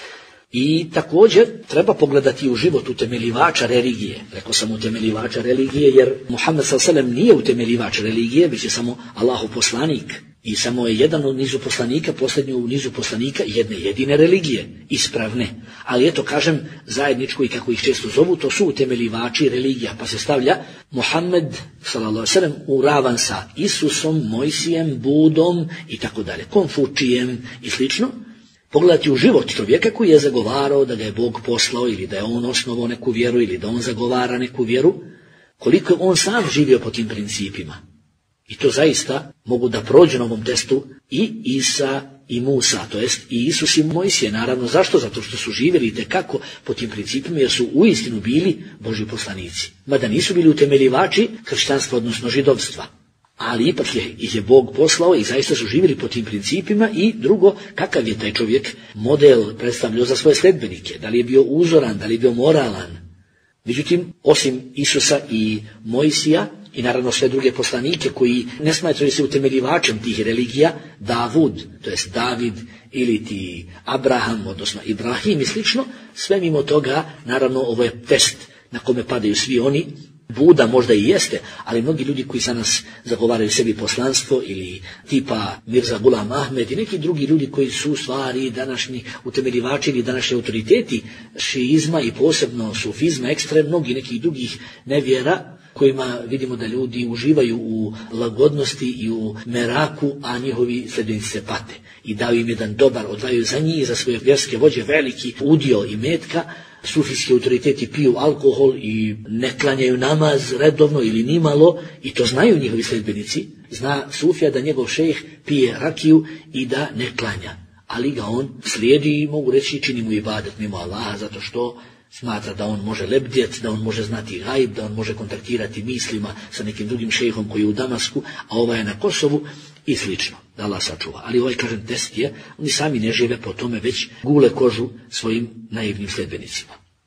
I također treba pogledati u život utemeljivača religije. Rekao sam utemeljivača religije jer Muhammed sallallahu alejhi ve sellem nije utemeljivač religije, već je samo Allahov poslanik. I samo je jedan od nizu poslanika, posljednji u nizu poslanika jedne jedine religije, ispravne. Ali eto kažem zajedničko i kako ih često zovu, to su utemeljivači religija. Pa se stavlja Muhammed sallallahu alejhi ve sellem u ravan sa Isusom, Mojsijem, Budom i tako dalje, Konfučijem i slično. Pogledati u život čovjeka koji je zagovarao da ga je Bog poslao ili da je on osnovao neku vjeru ili da on zagovara neku vjeru, koliko je on sam živio po tim principima. I to zaista mogu da prođu na ovom testu i Isa i Musa, to jest i Isus i Mojsije. Naravno, zašto? Zato što su živjeli itekako po tim principima, jer su uistinu bili Božji poslanici. Mada nisu bili utemeljivači kršćanstva, odnosno židovstva. Ali ipak je, ih je Bog poslao i zaista su živjeli po tim principima. I drugo, kakav je taj čovjek model predstavljao za svoje sledbenike? Da li je bio uzoran, da li je bio moralan? Međutim, osim Isusa i Mojsija, i naravno sve druge poslanike koji ne smatraju se utemeljivačem tih religija, Davud, to jest David, ili ti Abraham, odnosno Ibrahim i slično, sve mimo toga, naravno ovo je test na kome padaju svi oni. Buda možda i jeste, ali mnogi ljudi koji sa nas zagovaraju sebi poslanstvo ili tipa Mirza Gulam Ahmed i neki drugi ljudi koji su u stvari današnji utemeljivači ili današnji autoriteti šiizma i posebno sufizma, ekstremnog i nekih drugih nevjera, kojima vidimo da ljudi uživaju u lagodnosti i u meraku, a njihovi sledbenici se pate. I daju im jedan dobar, odvajaju za njih i za svoje vjerske vođe veliki udio i metka. Sufijski autoriteti piju alkohol i ne klanjaju namaz redovno ili nimalo, i to znaju njihovi sledbenici. Zna Sufija da njegov šejh pije rakiju i da ne klanja, ali ga on slijedi i mogu reći čini mu ibadet mimo Allaha, zato što smatra da on može lebdjet, da on može znati gajb, da on može kontaktirati mislima sa nekim drugim šejhom koji je u Damasku, a ovaj je na Kosovu i slično. Da Allah sačuva. Ali ovaj, kažem, test je, oni sami ne žive po tome, već gule kožu svojim naivnim sledbenicima.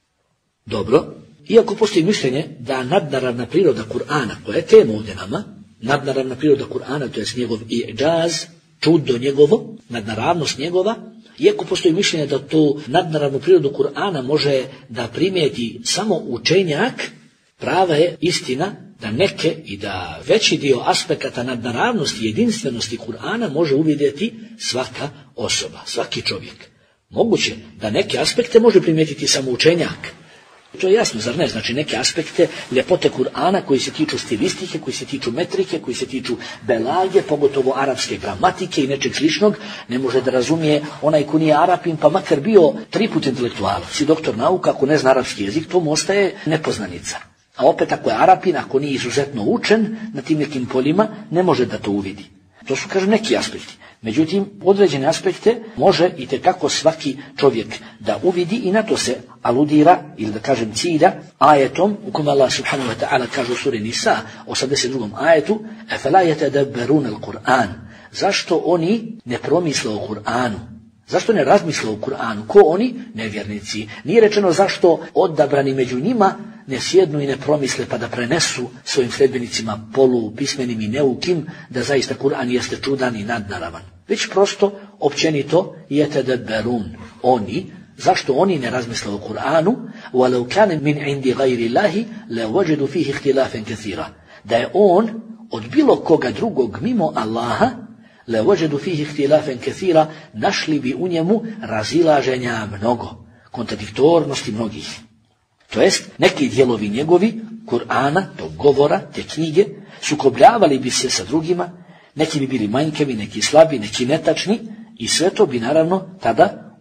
Dobro, iako postoji mišljenje da nadnaravna priroda Kur'ana, koja je tema ovdje nama, nadnaravna priroda Kur'ana, to je njegov i'džaz, čudo njegovo, nadnaravnost njegova, iako postoji mišljenje da tu nadnaravnu prirodu Kur'ana može da primijeti samo učenjak, prava je istina da neke i da veći dio aspekata nadnaravnosti i jedinstvenosti Kur'ana može uvidjeti svaka osoba, svaki čovjek. Moguće da neke aspekte može primijetiti samo učenjak. To je jasno, zar ne? Znači neke aspekte ljepote Kur'ana koji se tiču stilistike, koji se tiču metrike, koji se tiču belage, pogotovo arapske gramatike i nečeg sličnog, ne može da razumije onaj ko nije Arapin, pa makar bio tri put intelektualac i doktor nauka, ako ne zna arapski jezik, to mu ostaje nepoznanica. A opet ako je Arapin, ako nije izuzetno učen na tim nekim poljima, ne može da to uvidi. To su, kažem, neki aspekti. Međutim, određene aspekte može i tekako svaki čovjek da uvidi i na to se aludira, ili da kažem cilja, ajetom u kome Allah subhanahu wa ta'ala kaže u suri Nisa, osamdeset drugom ajetu, efela yatadabbaruna al-Qur'an. Zašto oni ne promisle o Kur'anu? Zašto ne razmisle o Kur'anu? Ko oni? Nevjernici. Nije rečeno zašto odabrani među njima ne sjednu i ne promisle pa da prenesu svojim sledbenicima polupismenim i neukim da zaista Kur'an jeste čudan i nadnaravan. Već prosto, općenito, yatadabbarun. Oni, zašto oni ne razmisle o Kur'anu? وَلَوْ كَانَ مِنْ عِنْدِ غَيْرِ اللَّهِ لَوَجَدُوا فِيهِ اخْتِلَافًا كَثِيرًا. Da je on od bilo koga drugog mimo Allaha, لَوَجَدُوا فِيهِ اخْتِلَافًا كَثِيرًا, našli bi u njemu razilaženja mnogo, kontradiktornosti mnogih. To jest, neki dijelovi njegovi, Kur'ana, tog govora, te knjige, sukobljavali bi se sa drugima, neki bi bili manjkavi, neki slabi, neki netačni, i sve to bi naravno tada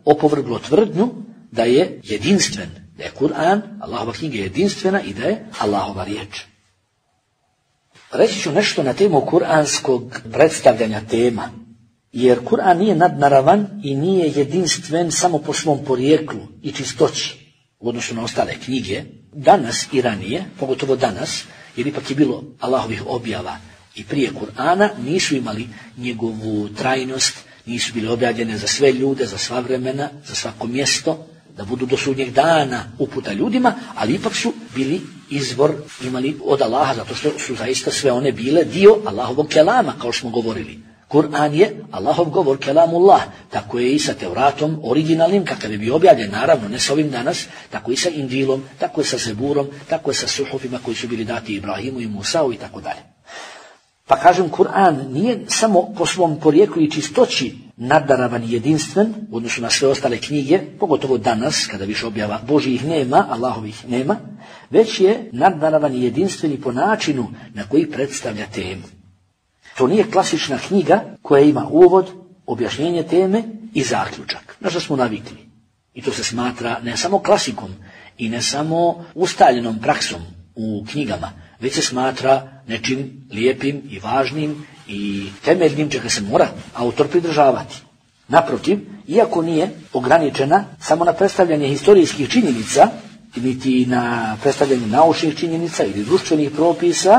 opovrglo tvrdnju da je jedinstven, da je Kur'an, Allahova knjiga jedinstvena i da je Allahova riječ. Reći ću nešto na temu kuranskog predstavljanja tema, jer Kur'an nije nadnaravan i nije jedinstven samo po svom porijeklu i čistoći u odnosu na ostale knjige. Danas i ranije, pogotovo danas, jer ipak je bilo Allahovih objava i prije Kur'ana, nisu imali njegovu trajnost, nisu bili objavljene za sve ljude, za sva vremena, za svako mjesto, da budu do sudnjeg dana uputa ljudima, ali ipak su bili izvor, imali od Allaha, zato što su zaista sve one bile dio Allahovog kelama, kao što smo govorili. Kur'an je Allahov govor, kelamullah, tako je i sa Tevratom originalnim, kakav je bio objavljen, naravno, ne s ovim danas, tako i sa Inđilom, tako je sa Zeburom, tako je sa suhufima koji su bili dati Ibrahimu i Musau i tako dalje. Pa kažem, Kur'an nije samo po svom porijeklu i čistoći nadnaravan i jedinstven u odnosu na sve ostale knjige, pogotovo danas, kada više objava Božjih nema, Allahovih nema, već je nadnaravan i jedinstven i po načinu na koji predstavlja temu. To nije klasična knjiga koja ima uvod, objašnjenje teme i zaključak, na što smo navikli. I to se smatra ne samo klasikom i ne samo ustaljenom praksom u knjigama, već se smatra nečim lijepim i važnim i temeljnim čega se mora autor pridržavati. Naprotiv, iako nije ograničena samo na predstavljanje historijskih činjenica, niti na predstavljanje naučnih činjenica ili društvenih propisa,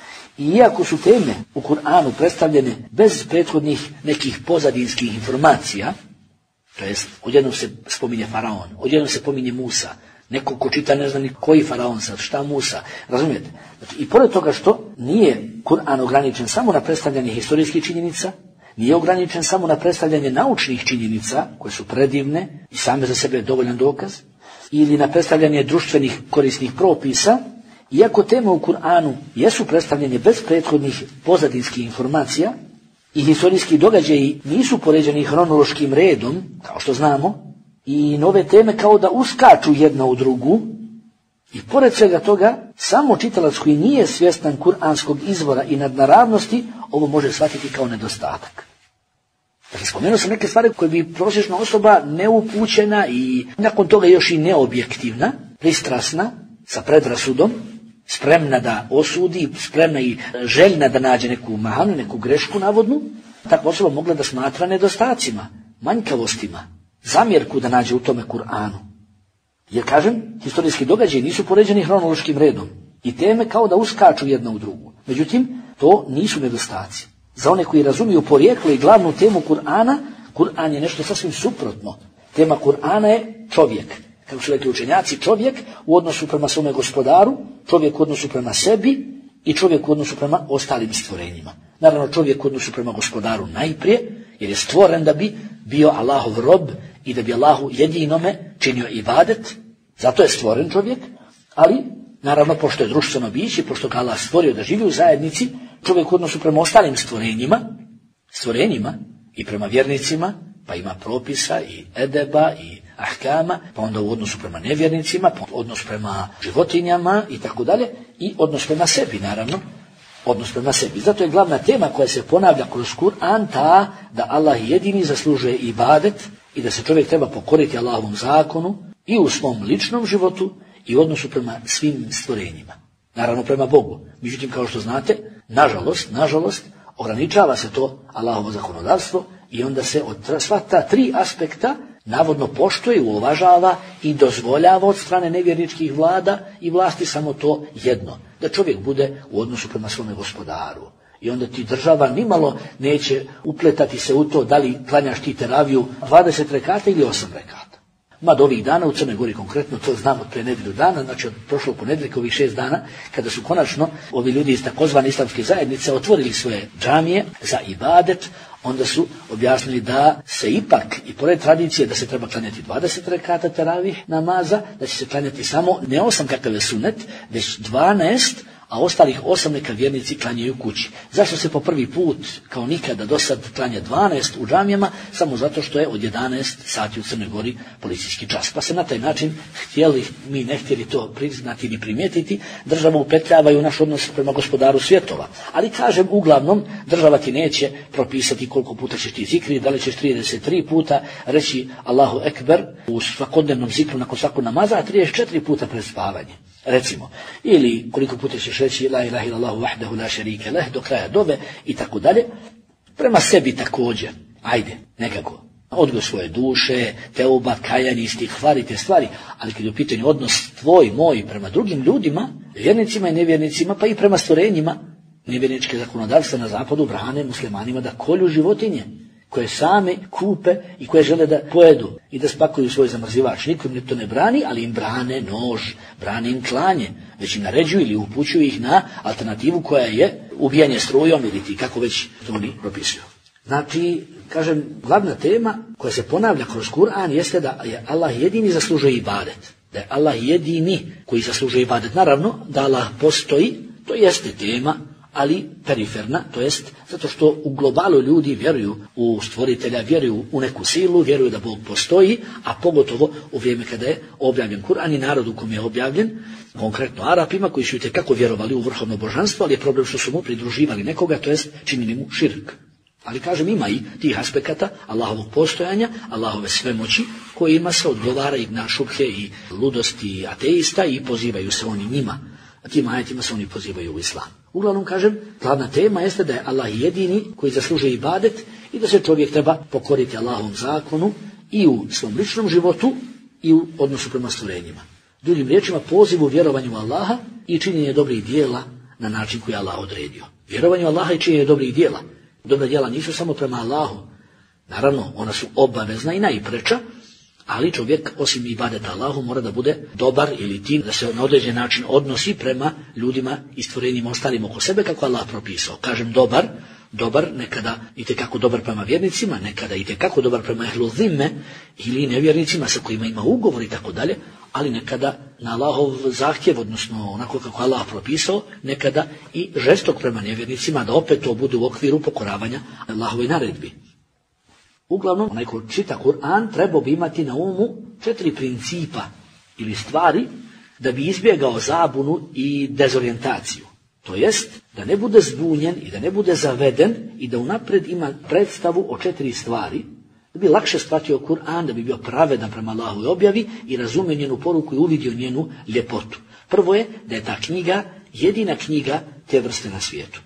i iako su teme u Kur'anu predstavljene bez prethodnih nekih pozadinskih informacija, to jest odjednom se spominje faraon, odjednom se spominje Musa, neko ko čita ne zna ni koji faraon sad, šta Musa, razumijete? Znači, i pored toga što nije Kur'an ograničen samo na predstavljanje historijskih činjenica, nije ograničen samo na predstavljanje naučnih činjenica, koje su predivne i same za sebe dovoljan dokaz, ili na predstavljanje društvenih korisnih propisa, iako teme u Kur'anu jesu predstavljene bez prethodnih pozadinskih informacija i historijski događaji nisu poređeni hronološkim redom, kao što znamo, i nove teme kao da uskaču jedna u drugu, i pored svega toga, samo čitalac koji nije svjestan kuranskog izvora i nadnaravnosti, ovo može shvatiti kao nedostatak. Dakle, spomenuo sam neke stvari koje bi prosječna osoba neupućena i nakon toga još i neobjektivna, pristrasna, sa predrasudom, spremna da osudi, spremna i željna da nađe neku manu, neku grešku navodnu, takva osoba mogla da smatra nedostacima, manjkavostima, zamjerku da nađe u tome Kur'anu. Jer, kažem, historijski događaji nisu poređeni hronološkim redom i teme kao da uskaču jedna u drugu. Međutim, to nisu nedostaci. Za one koji razumiju porijeklo i glavnu temu Kur'ana, Kur'an je nešto sasvim suprotno. Tema Kur'ana je čovjek. Kako su rekli učenjaci, čovjek u odnosu prema svome gospodaru, čovjek u odnosu prema sebi i čovjek u odnosu prema ostalim stvorenjima. Naravno, čovjek u odnosu prema gospodaru najprije, jer je stvoren da bi bio Allahov rob i da bi Allahu jedinome činio ibadet, zato je stvoren čovjek, ali naravno, pošto je društveno biće, pošto ga Allah stvorio da živi u zajednici, čovjek u odnosu prema ostalim stvorenjima, stvorenjima i prema vjernicima, pa ima propisa i edeba i ahkama, pa onda u odnosu prema nevjernicima, pa odnos prema životinjama i tako dalje, i odnos prema sebi, naravno, odnos prema sebi. Zato je glavna tema koja se ponavlja kroz Kur'an ta da Allah jedini zaslužuje ibadet i da se čovjek treba pokoriti Allahovom zakonu i u svom ličnom životu i u odnosu prema svim stvorenjima. Naravno prema Bogu. Međutim, kao što znate, nažalost, nažalost, ograničava se to Allahovo zakonodavstvo i onda se od sva ta tri aspekta navodno poštuje, uvažava i dozvoljava od strane nevjerničkih vlada i vlasti samo to jedno, da čovjek bude u odnosu prema svome gospodaru. I onda ti država nimalo neće upletati se u to da li klanjaš ti teraviju dvadeset rekata ili osam rekata. Mad ovih dana u Crnoj Gori konkretno, to znam od pre nedjelju dana, znači od prošlog ponedjeljka, ovih šest dana, kada su konačno ovi ljudi iz takozvane islamske zajednice otvorili svoje džamije za ibadet, onda su objasnili da se ipak, i pored tradicije da se treba klanjati dvadeset rekata teravih namaza, da će se klanjati samo ne osam kakav je sunet, već dvanaest a ostalih osam neka vjernici klanjaju kući. Zašto se po prvi put, kao nikada do sad, klanja dvanaest u džamijama? Samo zato što je od jedanaest sati u Crnoj Gori policijski čas. Pa se na taj način, htjeli mi ne htjeli to priznati ni primijetiti, država upetljavaju naš odnos prema gospodaru svjetova. Ali kažem, uglavnom, država ti neće propisati koliko puta ćeš ti zikri, da li ćeš trideset tri puta reći Allahu Ekber u svakodnevnom zikru nakon svakog namaza, a trideset četiri puta pred spavanje. Recimo, ili koliko puta ćeš reći la ilaha illallahu wahdahu la sharika leh do kraja dobe i tako dalje. Prema sebi također, ajde, nekako, odgoj svoje duše, teuba, kajanje, istighfar i te stvari, ali kad je u pitanju odnos tvoj, moj, prema drugim ljudima, vjernicima i nevjernicima, pa i prema stvorenjima, nevjerničke zakonodavstva na zapadu brane muslimanima da kolju životinje, koje same kupe i koje žele da pojedu i da spakuju svoj zamrzivač. Nikom to ne brani, ali im brane nož, brane im klanje, već im naređuju ili upućuju ih na alternativu koja je ubijanje strujom ili ti kako već to oni propisuju. Znači, kažem, glavna tema koja se ponavlja kroz Kur'an jeste da je Allah jedini zaslužuje ibadet. Da je Allah jedini koji zaslužuje ibadet. Naravno, da Allah postoji, to jeste tema, ali periferna, to jest zato što u globalu ljudi vjeruju u stvoritelja, vjeruju u neku silu, vjeruju da Bog postoji, a pogotovo u vrijeme kada je objavljen Kur'an i narodu u kom je objavljen, konkretno Arapima koji su itekako vjerovali u vrhovno božanstvo, ali je problem što su mu pridruživali nekoga, to jest činili mu širk. Ali kažem, ima i tih aspekata Allahovog postojanja, Allahove svemoći, kojima se odgovara i na šubhe i ludosti ateista i pozivaju se oni njima. A tim ajetima se oni pozivaju u islam. Uglavnom, kažem, glavna tema jeste da je Allah jedini koji zaslužuje ibadet i da se čovjek treba pokoriti Allahovom zakonu i u svom ličnom životu i u odnosu prema stvorenjima. Drugim riječima, poziv u vjerovanju u Allaha i činjenje dobrih dijela na način koji je Allah odredio. Vjerovanje u Allaha i činjenje dobrih dijela. Dobra djela nisu samo prema Allahu. Naravno, ona su obavezna i najpreča, ali čovjek, osim ibadeta Allahu, mora da bude dobar ili tim, da se na određen način odnosi prema ljudima i stvorenjima ostalim oko sebe, kako Allah propisao. Kažem dobar, dobar, nekada itekako dobar prema vjernicima, nekada itekako dobar prema ehlu zimme ili nevjernicima sa kojima ima ugovor i tako dalje, ali nekada na Allahov zahtjev, odnosno onako kako Allah propisao, nekada i žestok prema nevjernicima, da opet to bude u okviru pokoravanja Allahove naredbi. Uglavnom, onaj ko čita Kur'an trebao bi imati na umu četiri principa ili stvari da bi izbjegao zabunu i dezorijentaciju. To jest, da ne bude zbunjen i da ne bude zaveden i da unaprijed ima predstavu o četiri stvari, da bi lakše shvatio Kur'an, da bi bio pravedan prema Allahovoj objavi i razumio njenu poruku i uvidio njenu ljepotu. Prvo je da je ta knjiga jedina knjiga te vrste na svijetu.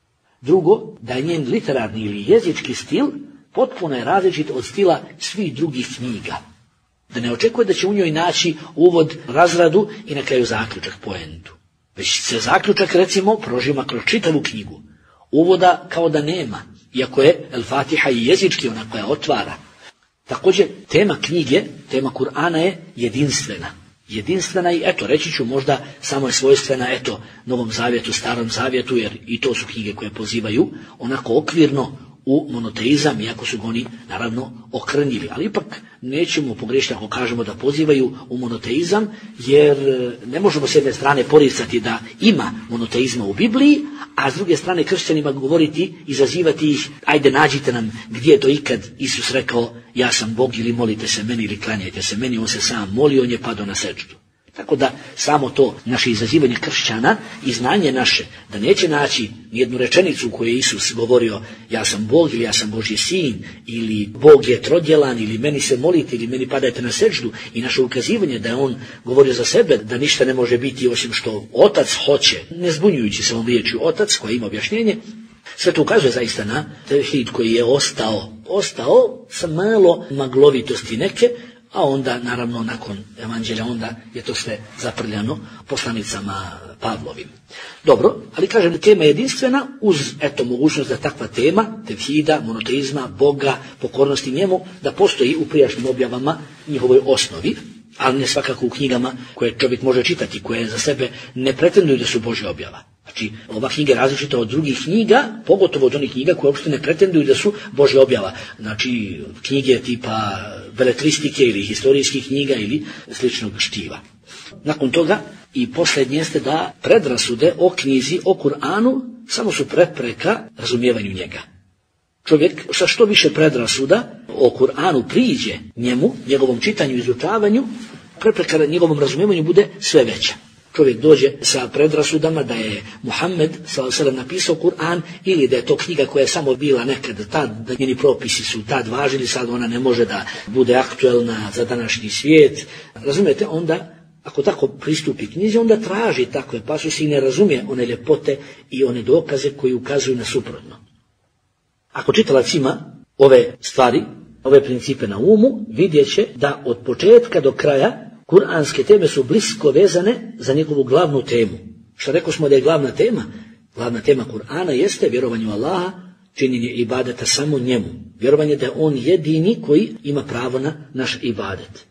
Drugo, da je njen literarni ili jezički stil potpuno je različit od stila svih drugih knjiga. Da ne očekuje da će u njoj naći uvod, razradu i na kraju zaključak, poentu. Već se zaključak, recimo, prožima kroz čitavu knjigu. Uvoda kao da nema, iako je El Fatiha i jezički ona koja otvara. Također, tema knjige, tema Kur'ana je jedinstvena. Jedinstvena i, eto, reći ću možda samo je svojstvena, eto, Novom Zavjetu, Starom Zavjetu, jer i to su knjige koje pozivaju onako okvirno u monoteizam, iako su ga oni naravno okrnjili. Ali ipak nećemo pogriješiti ako kažemo da pozivaju u monoteizam, jer ne možemo s jedne strane poricati da ima monoteizma u Bibliji, a s druge strane kršćanima govoriti, izazivati ih, ajde nađite nam gdje je to ikad Isus rekao ja sam Bog ili molite se meni ili klanjajte se meni, on se sam molio, on je padao na sećdu. Tako da samo to naše izazivanje kršćana i znanje naše da neće naći jednu rečenicu u kojoj je Isus govorio ja sam Bog ili ja sam Božji sin ili Bog je trodjelan ili meni se molite ili meni padajte na sećdu i naše ukazivanje da je on govorio za sebe da ništa ne može biti osim što Otac hoće, ne zbunjujući se ovom riječju Otac koja ima objašnjenje, sve to ukazuje zaista na tevhid koji je ostao, ostao sa malo maglovitosti neke, a onda, naravno, nakon evanđelja, onda je to sve zaprljano poslanicama Pavlovim. Dobro, ali kažem, tema je jedinstvena uz, eto, mogućnost da takva tema, tevhida, monoteizma, Boga, pokornosti njemu, da postoji u prijašnjim objavama njihovoj osnovi, ali ne svakako u knjigama koje čovjek može čitati, koje za sebe ne pretenduju da su Božja objava. Znači, ova knjiga je različita od drugih knjiga, pogotovo od onih knjiga koje uopšte ne pretenduju da su Božja objava. Znači, knjige tipa beletristike ili historijskih knjiga ili sličnog štiva. Nakon toga, I posljednje jeste da predrasude o knjizi, o Kur'anu, samo su prepreka razumijevanju njega. Čovjek sa što više predrasuda o Kur'anu priđe njemu, njegovom čitanju i izučavanju, prepreka njegovom razumijevanju bude sve veća. Čovjek dođe sa predrasudama da je Muhammed sallallahu alejhi ve sellem napisao Kur'an ili da je to knjiga koja je samo bila nekad tad, da njeni propisi su tad važili, sad ona ne može da bude aktuelna za današnji svijet. Razumijete, onda ako tako pristupi knjizi, onda traži takve pasuse i ne razumije one ljepote i one dokaze koji ukazuju na suprotno. Ako čitalac ima ove stvari, ove principe na umu, vidjet će da od početka do kraja kuranske teme su blisko vezane za njegovu glavnu temu. Što rekao smo da je glavna tema? Glavna tema Kur'ana jeste vjerovanje u Allaha, činjenje ibadeta samo njemu. Vjerovanje da je on jedini koji ima pravo na naš ibadet.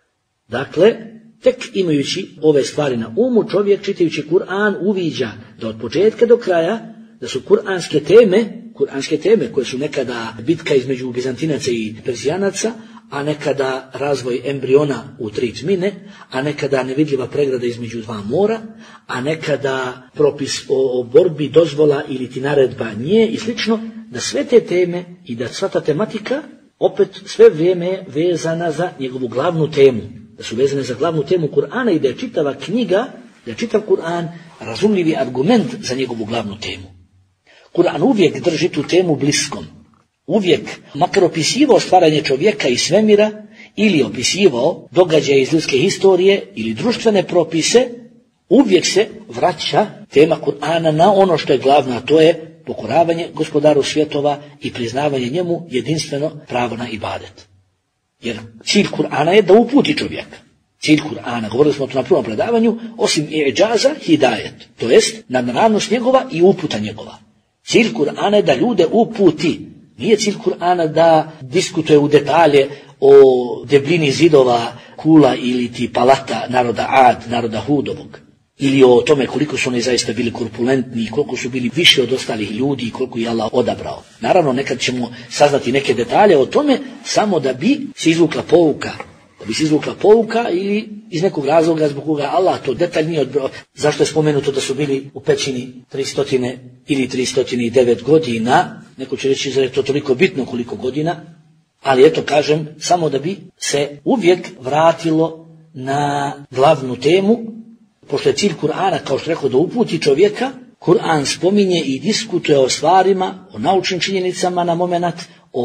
Dakle, tek imajući ove stvari na umu, čovjek čitajući Kur'an uviđa da od početka do kraja da su kuranske teme, kuranske teme koje su nekada bitka između Bizantinaca i Perzijanaca, a nekada razvoj embriona u tri tmine, a nekada nevidljiva pregrada između dva mora, a nekada propis o, o borbi, dozvola ili ti naredba nje i slično, da sve te teme i da sva ta tematika opet sve vrijeme je vezana za njegovu glavnu temu, da su vezane za glavnu temu Kur'ana i da je čitava knjiga, da je čitav Kur'an razumljivi argument za njegovu glavnu temu. Kur'an uvijek drži tu temu bliskom. Uvijek, makar opisivao stvaranje čovjeka i svemira, ili opisivao događaje iz ljudske historije ili društvene propise, uvijek se vraća tema Kur'ana na ono što je glavno, a to je pokoravanje gospodaru svjetova i priznavanje njemu jedinstveno pravo na ibadet. Jer cilj Kur'ana je da uputi čovjeka. Cilj Kur'ana, govorili smo to na prvom predavanju, osim i'đaza, hidajet, to jest nadnaravnost njegova i uputa njegova. Cilj Kur'ana je da ljude uputi. Nije cilj Kur'ana da diskutuje u detalje o debljini zidova, kula ili ti palata naroda Ad, naroda Hudovog. Ili o tome koliko su oni zaista bili korpulentni, koliko su bili više od ostalih ljudi i koliko je Allah odabrao. Naravno, nekad ćemo saznati neke detalje o tome samo da bi se izvukla pouka. Da bi se izvukla pouka ili iz nekog razloga zbog koga Allah to detaljnije odbrao. Zašto je spomenuto da su bili u pećini tristo ili tristo devet godina? Neko će reći da je to toliko bitno koliko godina, ali eto kažem, samo da bi se uvijek vratilo na glavnu temu, pošto je cilj Kur'ana, kao što rekao, da uputi čovjeka. Kur'an spominje i diskutuje o stvarima, o naučnim činjenicama na momenat,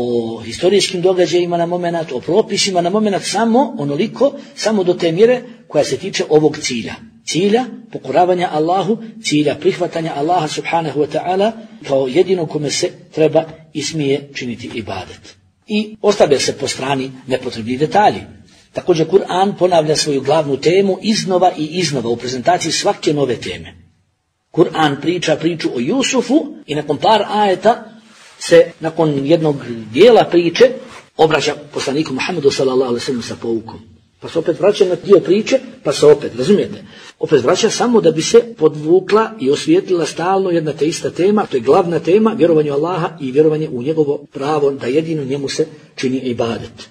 o historijskim događajima na momenat, o propisima na momenat, samo onoliko, samo do te mjere koja se tiče ovog cilja. Cilja pokoravanja Allahu, cilja prihvatanja Allaha subhanahu wa ta'ala kao jedino kome se treba i smije činiti ibadet. I ostavlja se po strani nepotrebni detalji. Također Kur'an ponavlja svoju glavnu temu iznova i iznova u prezentaciji svake nove teme. Kur'an priča priču o Jusufu i nakon par ajeta se nakon jednog dijela priče obraća poslaniku Muhammedu sallallahu alejhi ve sellem sa poukom. Pa se opet vraća na dio priče, pa se opet, razumijete, opet vraća samo da bi se podvukla i osvijetlila stalno jedna te ista tema, to je glavna tema, vjerovanje u Allaha i vjerovanje u njegovo pravo da jedino njemu se čini ibadet.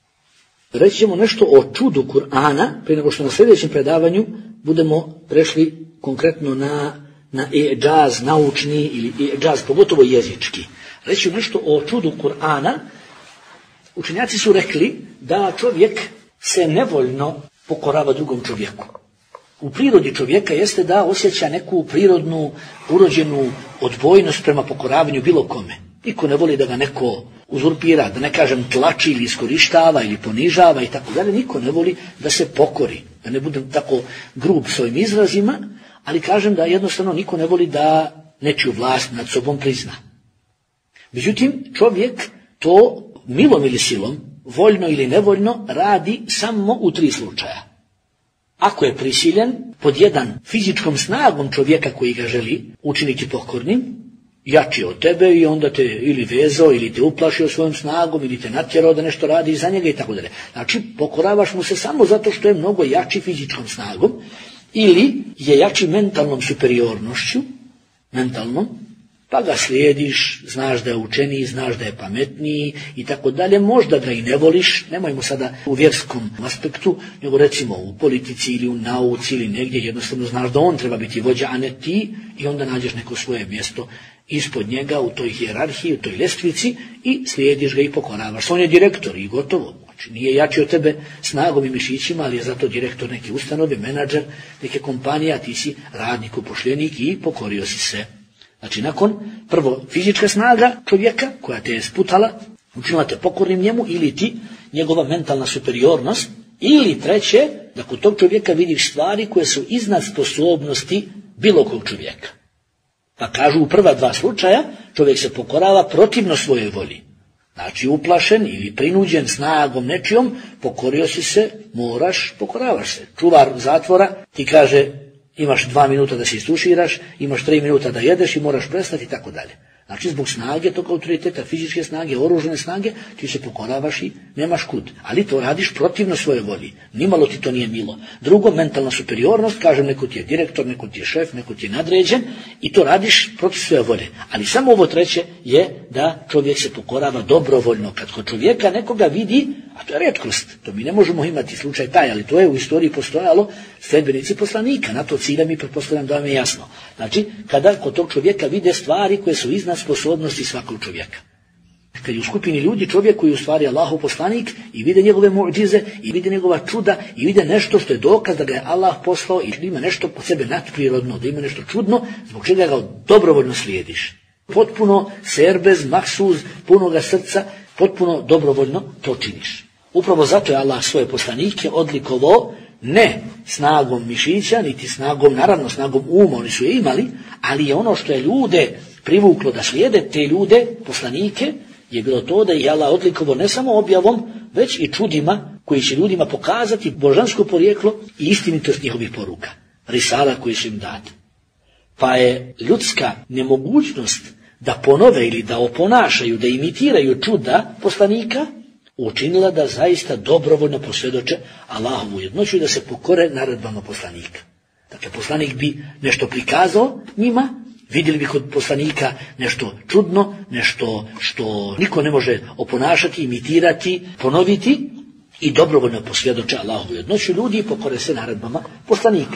Reći ćemo nešto o čudu Kur'ana, prije nego što na sljedećem predavanju budemo prešli konkretno na, na i'đaz naučni ili i'đaz pogotovo jezički. Reći ćemo nešto o čudu Kur'ana. Učenjaci su rekli da čovjek se nevoljno pokorava drugom čovjeku. U prirodi čovjeka jeste da osjeća neku prirodnu, urođenu odbojnost prema pokoravanju bilo kome. Niko ne voli da ga neko uzurpira, da ne kažem tlači ili iskorištava ili ponižava i tako dalje. Niko ne voli da se pokori, da ne budem tako grub s ovim izrazima, ali kažem da jednostavno niko ne voli da nečiju vlast nad sobom prizna. Međutim, čovjek to milom ili silom, voljno ili nevoljno, radi samo u tri slučaja. Ako je prisiljen, pod jedan, fizičkom snagom čovjeka koji ga želi učiniti pokornim, jači od tebe i onda te ili vezao, ili te uplašio svojom snagom, ili te natjerao da nešto radi za njega i tako dalje. Znači, pokoravaš mu se samo zato što je mnogo jači fizičkom snagom, ili je jači mentalnom superiornošću, mentalnom, pa ga slijediš, znaš da je učeniji, znaš da je pametniji i tako dalje, možda ga i ne voliš, nemojmo sada u vjerskom aspektu, nego recimo u politici ili u nauci ili negdje, jednostavno znaš da on treba biti vođa, a ne ti, i onda nađeš neko svoje mjesto ispod njega u toj hijerarhiji, u toj ljestvici i slijediš ga i pokoravaš. On je direktor i gotovo. Znači, nije jači od tebe snagom i mišićima, ali je zato direktor neke ustanove, menadžer neke kompanije, a ti si radnik, upošljenik i pokorio si se. Znači, nakon prvo fizička snaga čovjeka koja te je sputala, učinila te pokornim njemu, ili ti njegova mentalna superiornost, ili treće, da kod tog čovjeka vidiš stvari koje su iznad sposobnosti bilo kog čovjeka. Pa kažu u prva dva slučaja čovjek se pokorava protivno svojoj volji. Znači uplašen ili prinuđen snagom nečijom, pokorio si se, moraš, pokoravaš se. Čuvar zatvora ti kaže imaš dva minuta da se istuširaš, imaš tri minuta da jedeš i moraš prestati i tako dalje. Znači zbog snage tog autoriteta, fizičke snage, oružane snage, ti se pokoravaš i nemaš kud. Ali to radiš protivno svoje volji. Nimalo ti to nije milo. Drugo, mentalna superiornost, kažem, neko ti je direktor, neko ti je šef, neko ti je nadređen i to radiš protiv svoje volje. Ali samo ovo treće je da čovjek se pokorava dobrovoljno. Kad kod čovjeka nekoga vidi, a to je retkost, to mi ne možemo imati slučaj taj, ali to je u istoriji postojalo, sledbenici poslanika, na to cilja mi pretpostavljam da vam je jasno. Znači, kada kod tog čovjeka vide stvari koje su iznad sposobnosti svakog čovjeka. Kad je u skupini ljudi čovjek koji je u stvari Allahov poslanik i vide njegove muđize i vide njegova čuda i vide nešto što je dokaz da ga je Allah poslao i da ima nešto po sebe nadprirodno, da ima nešto čudno, zbog čega ga dobrovoljno slijediš. Potpuno serbez, maksuz, punoga srca, potpuno dobrovoljno to činiš. Upravo zato je Allah svoje poslanike odlikovao ne snagom mišića, niti snagom, naravno snagom uma, oni su je imali, ali je ono što je ljude privuklo da slijede te ljude, poslanike, je bilo to da je Allah odlikovao ne samo objavom, već i čudima koji će ljudima pokazati božansko porijeklo i istinitost njihovih poruka, risala koji su im dati. Pa je ljudska nemogućnost da ponove ili da oponašaju, da imitiraju čuda poslanika, učinila da zaista dobrovoljno posvjedoče Allahovu jednoću i da se pokore naredbama poslanika. Dakle, poslanik bi nešto prikazao njima, vidjeli bi kod poslanika nešto čudno, nešto što niko ne može oponašati, imitirati, ponoviti i dobrovoljno posvjedoče Allahovu jednoću ljudi i pokore se naredbama poslanika.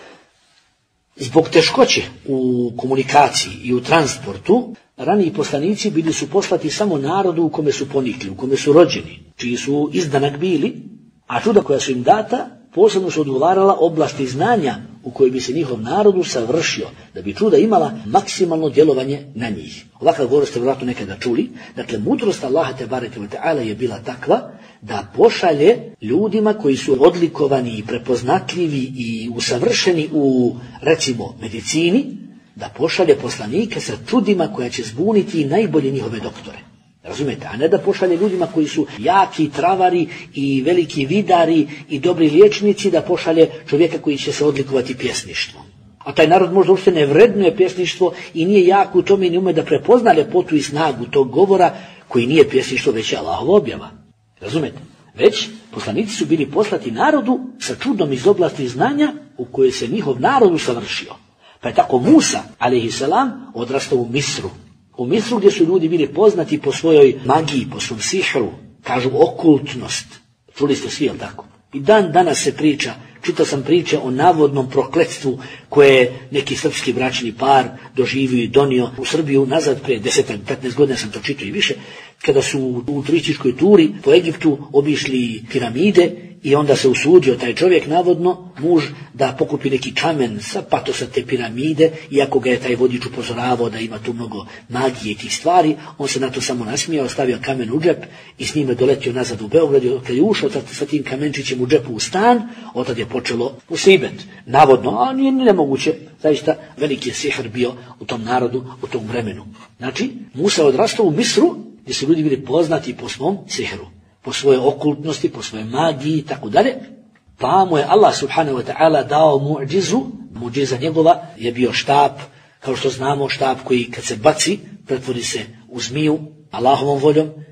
Zbog teškoće u komunikaciji i u transportu, raniji poslanici bili su poslati samo narodu u kome su ponikli, u kome su rođeni, čiji su izdanak bili, a čuda koja su im data posebno su odgovarala oblasti znanja u kojoj bi se njihov narod usavršio, da bi čuda imala maksimalno djelovanje na njih. Ovakav govor ste vjerojatno nekada čuli. Dakle, mudrost Allaha tebareke ve taala je bila takva da pošalje ljudima koji su odlikovani i prepoznatljivi i usavršeni u, recimo, medicini, da pošalje poslanike sa čudima koja će zbuniti najbolje njihove doktore. Razumijete? A ne da pošalje ljudima koji su jaki travari i veliki vidari i dobri liječnici, da pošalje čovjeka koji će se odlikovati pjesništvom. A taj narod možda uopšte ne vrednuje pjesništvo i nije jak u tome i ne ume da prepozna ljepotu i snagu tog govora koji nije pjesništvo, već je Allahova objava. Razumijete? Već poslanici su bili poslati narodu sa čudom iz oblasti znanja u kojoj se njihov narod usavršio. Pa je tako Musa, alejhiselam, odrastao u Misru. U Misru gdje su ljudi bili poznati po svojoj magiji, po svom sihru, kažu okultnost. Čuli ste svi, jel tako? I dan danas se priča, čitao sam priče o navodnom prokletstvu koje je neki srpski bračni par doživio i donio u Srbiju nazad prije deset do petnaest godina, sam to čitao i više, kada su u turističkoj turi po Egiptu obišli piramide i onda se usudio taj čovjek, navodno muž, da pokupi neki kamen sa patosa te piramide, iako ga je taj vodič upozoravao da ima tu mnogo magije i tih stvari, on se na to samo nasmijao, stavio kamen u džep i s njime doletio nazad u Beograd. Kad je ušao sa tim kamenčićem u džepu u stan, otad je počelo musibet. Navodno, a nije nemoguće, zaista veliki je sihr bio u tom narodu, u tom vremenu. Znači, Musa je odrastao u Misru, gdje su ljudi bili poznati po svom sihru, po svoje okultnosti, po svoje magiji i tako dalje. Pa mu je Allah subhanahu wa ta'ala dao muđizu. Muđiza njegova je bio štap, kao što znamo, štap koji kad se baci pretvori se u zmiju Allahovom voljom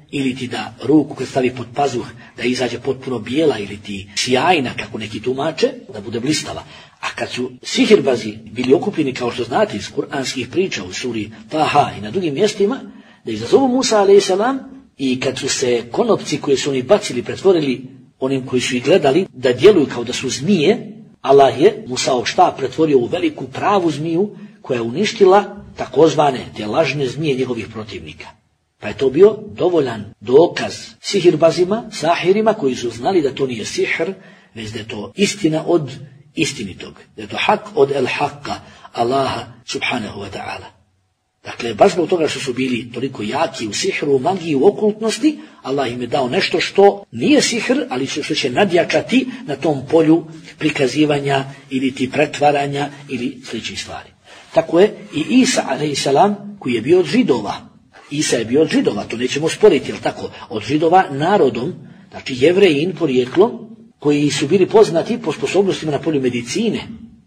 ili ti da ruku kad stavi pod pazuh, da izađe potpuno bijela ili ti sjajna, kako neki tumače, da bude blistava. A kad su sihirbazi bili okupljeni, kao što znate iz kuranskih priča u suri Taha i na drugim mjestima, da izazovu Musa alejhi selam, i kad su se konopci koje su oni bacili pretvorili onim koji su ih gledali da djeluju kao da su zmije, Allah je Musaov štap pretvorio u veliku pravu zmiju koja je uništila takozvane te lažne zmije njegovih protivnika. Pa je to bio dovoljan dokaz sihirbazima, sahirima koji su znali da to nije sihr, već da je to istina od istinitog, da je to hak od el haqqa, Allaha subhanahu wa ta'ala. Dakle, baš zbog toga što su bili toliko jaki u sihru, u magiji, u okultnosti, Allah im je dao nešto što nije sihr, ali što će nadjačati na tom polju prikazivanja ili ti pretvaranja ili sličnih stvari. Tako je i Isa alejhi selam koji je bio od Židova. Isa je bio od Židova, to nećemo sporiti, jel tako? Od Židova narodom, znači Jevrejin porijeklom, koji su bili poznati po sposobnostima na polju medicine.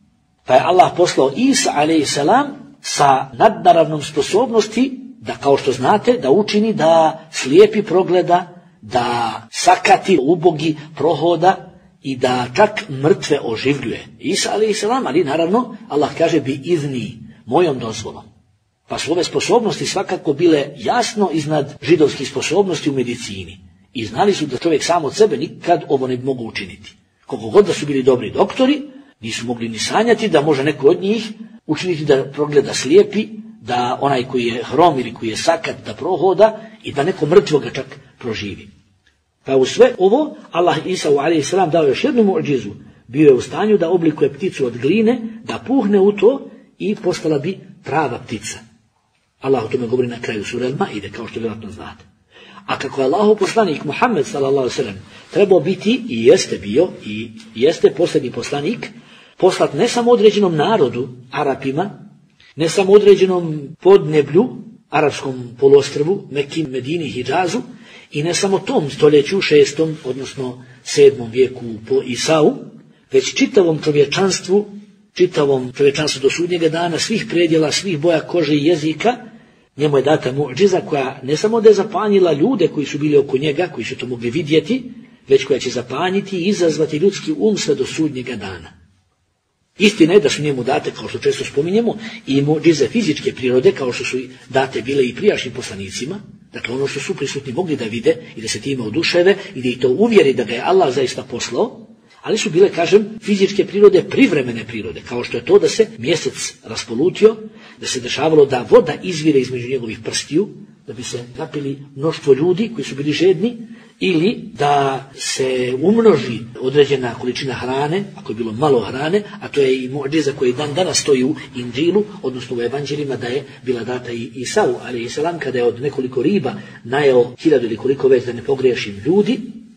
Pa je Allah poslao Isa alejhi selam sa nadnaravnom sposobnosti da, kao što znate, da učini da slijepi progleda, da sakati ubogi prohoda i da čak mrtve oživljuje. Isa alejhi selam, ali naravno Allah kaže bi izni, mojom dozvolom. Pa su ove sposobnosti svakako bile jasno iznad židovskih sposobnosti u medicini. I znali su da čovjek sam od sebe nikad ovo ne mogu učiniti. Koliko god da su bili dobri doktori, nisu mogli ni sanjati da može neko od njih učiniti da progleda slijepi, da onaj koji je hrom ili koji je sakat da prohoda i da neko mrtvoga čak proživi. Pa u sve ovo Allah Isa alejhi selam dao još jednu mu'džizu. Bio je u stanju da oblikuje pticu od gline, da puhne u to i postala bi prava ptica. Allah o tome govori na kraju sure Al-Maide, kao što vjerojatno znate. A kako je Allahov poslanik Muhammed sallallahu alejhi ve sellem trebao biti i jeste bio i jeste posljednji poslanik, poslat ne samo određenom narodu, Arapima, ne samo određenom podneblju, arapskom poluostrvu, Meki, Medini, Hidžazu, i ne samo tom stoljeću, šestom, odnosno sedmom vijeku po Isau, već čitavom čovječanstvu, čitavom čovječanstvu do sudnjega dana, svih predjela, svih boja kože i jezika, njemu je data mu'džiza koja ne samo da je zapanjila ljude koji su bili oko njega, koji su to mogli vidjeti, već koja će zapanjiti i izazvati ljudski um sve do sudnjega dana. Istina je da su njemu date, kao što često spominjemo, i mu'džize fizičke prirode, kao što su date bile i prijašnjim poslanicima, dakle ono što su prisutni mogli da vide i da se time oduševe i da ih to uvjeri da ga je Allah zaista poslao, ali su bile, kažem, fizičke prirode, privremene prirode, kao što je to da se mjesec raspolutio, da se dešavalo da voda izvire između njegovih prstiju, da bi se napili mnoštvo ljudi koji su bili žedni, ili da se umnoži određena količina hrane, ako je bilo malo hrane, a to je i mu'džiza koji dan danas stoji u Inđilu, odnosno u evanđeljima, da je bila data i Isau alejhi selam kada je od nekoliko riba najeo hiljadu ili koliko već, da ne pogriješim, ljudi,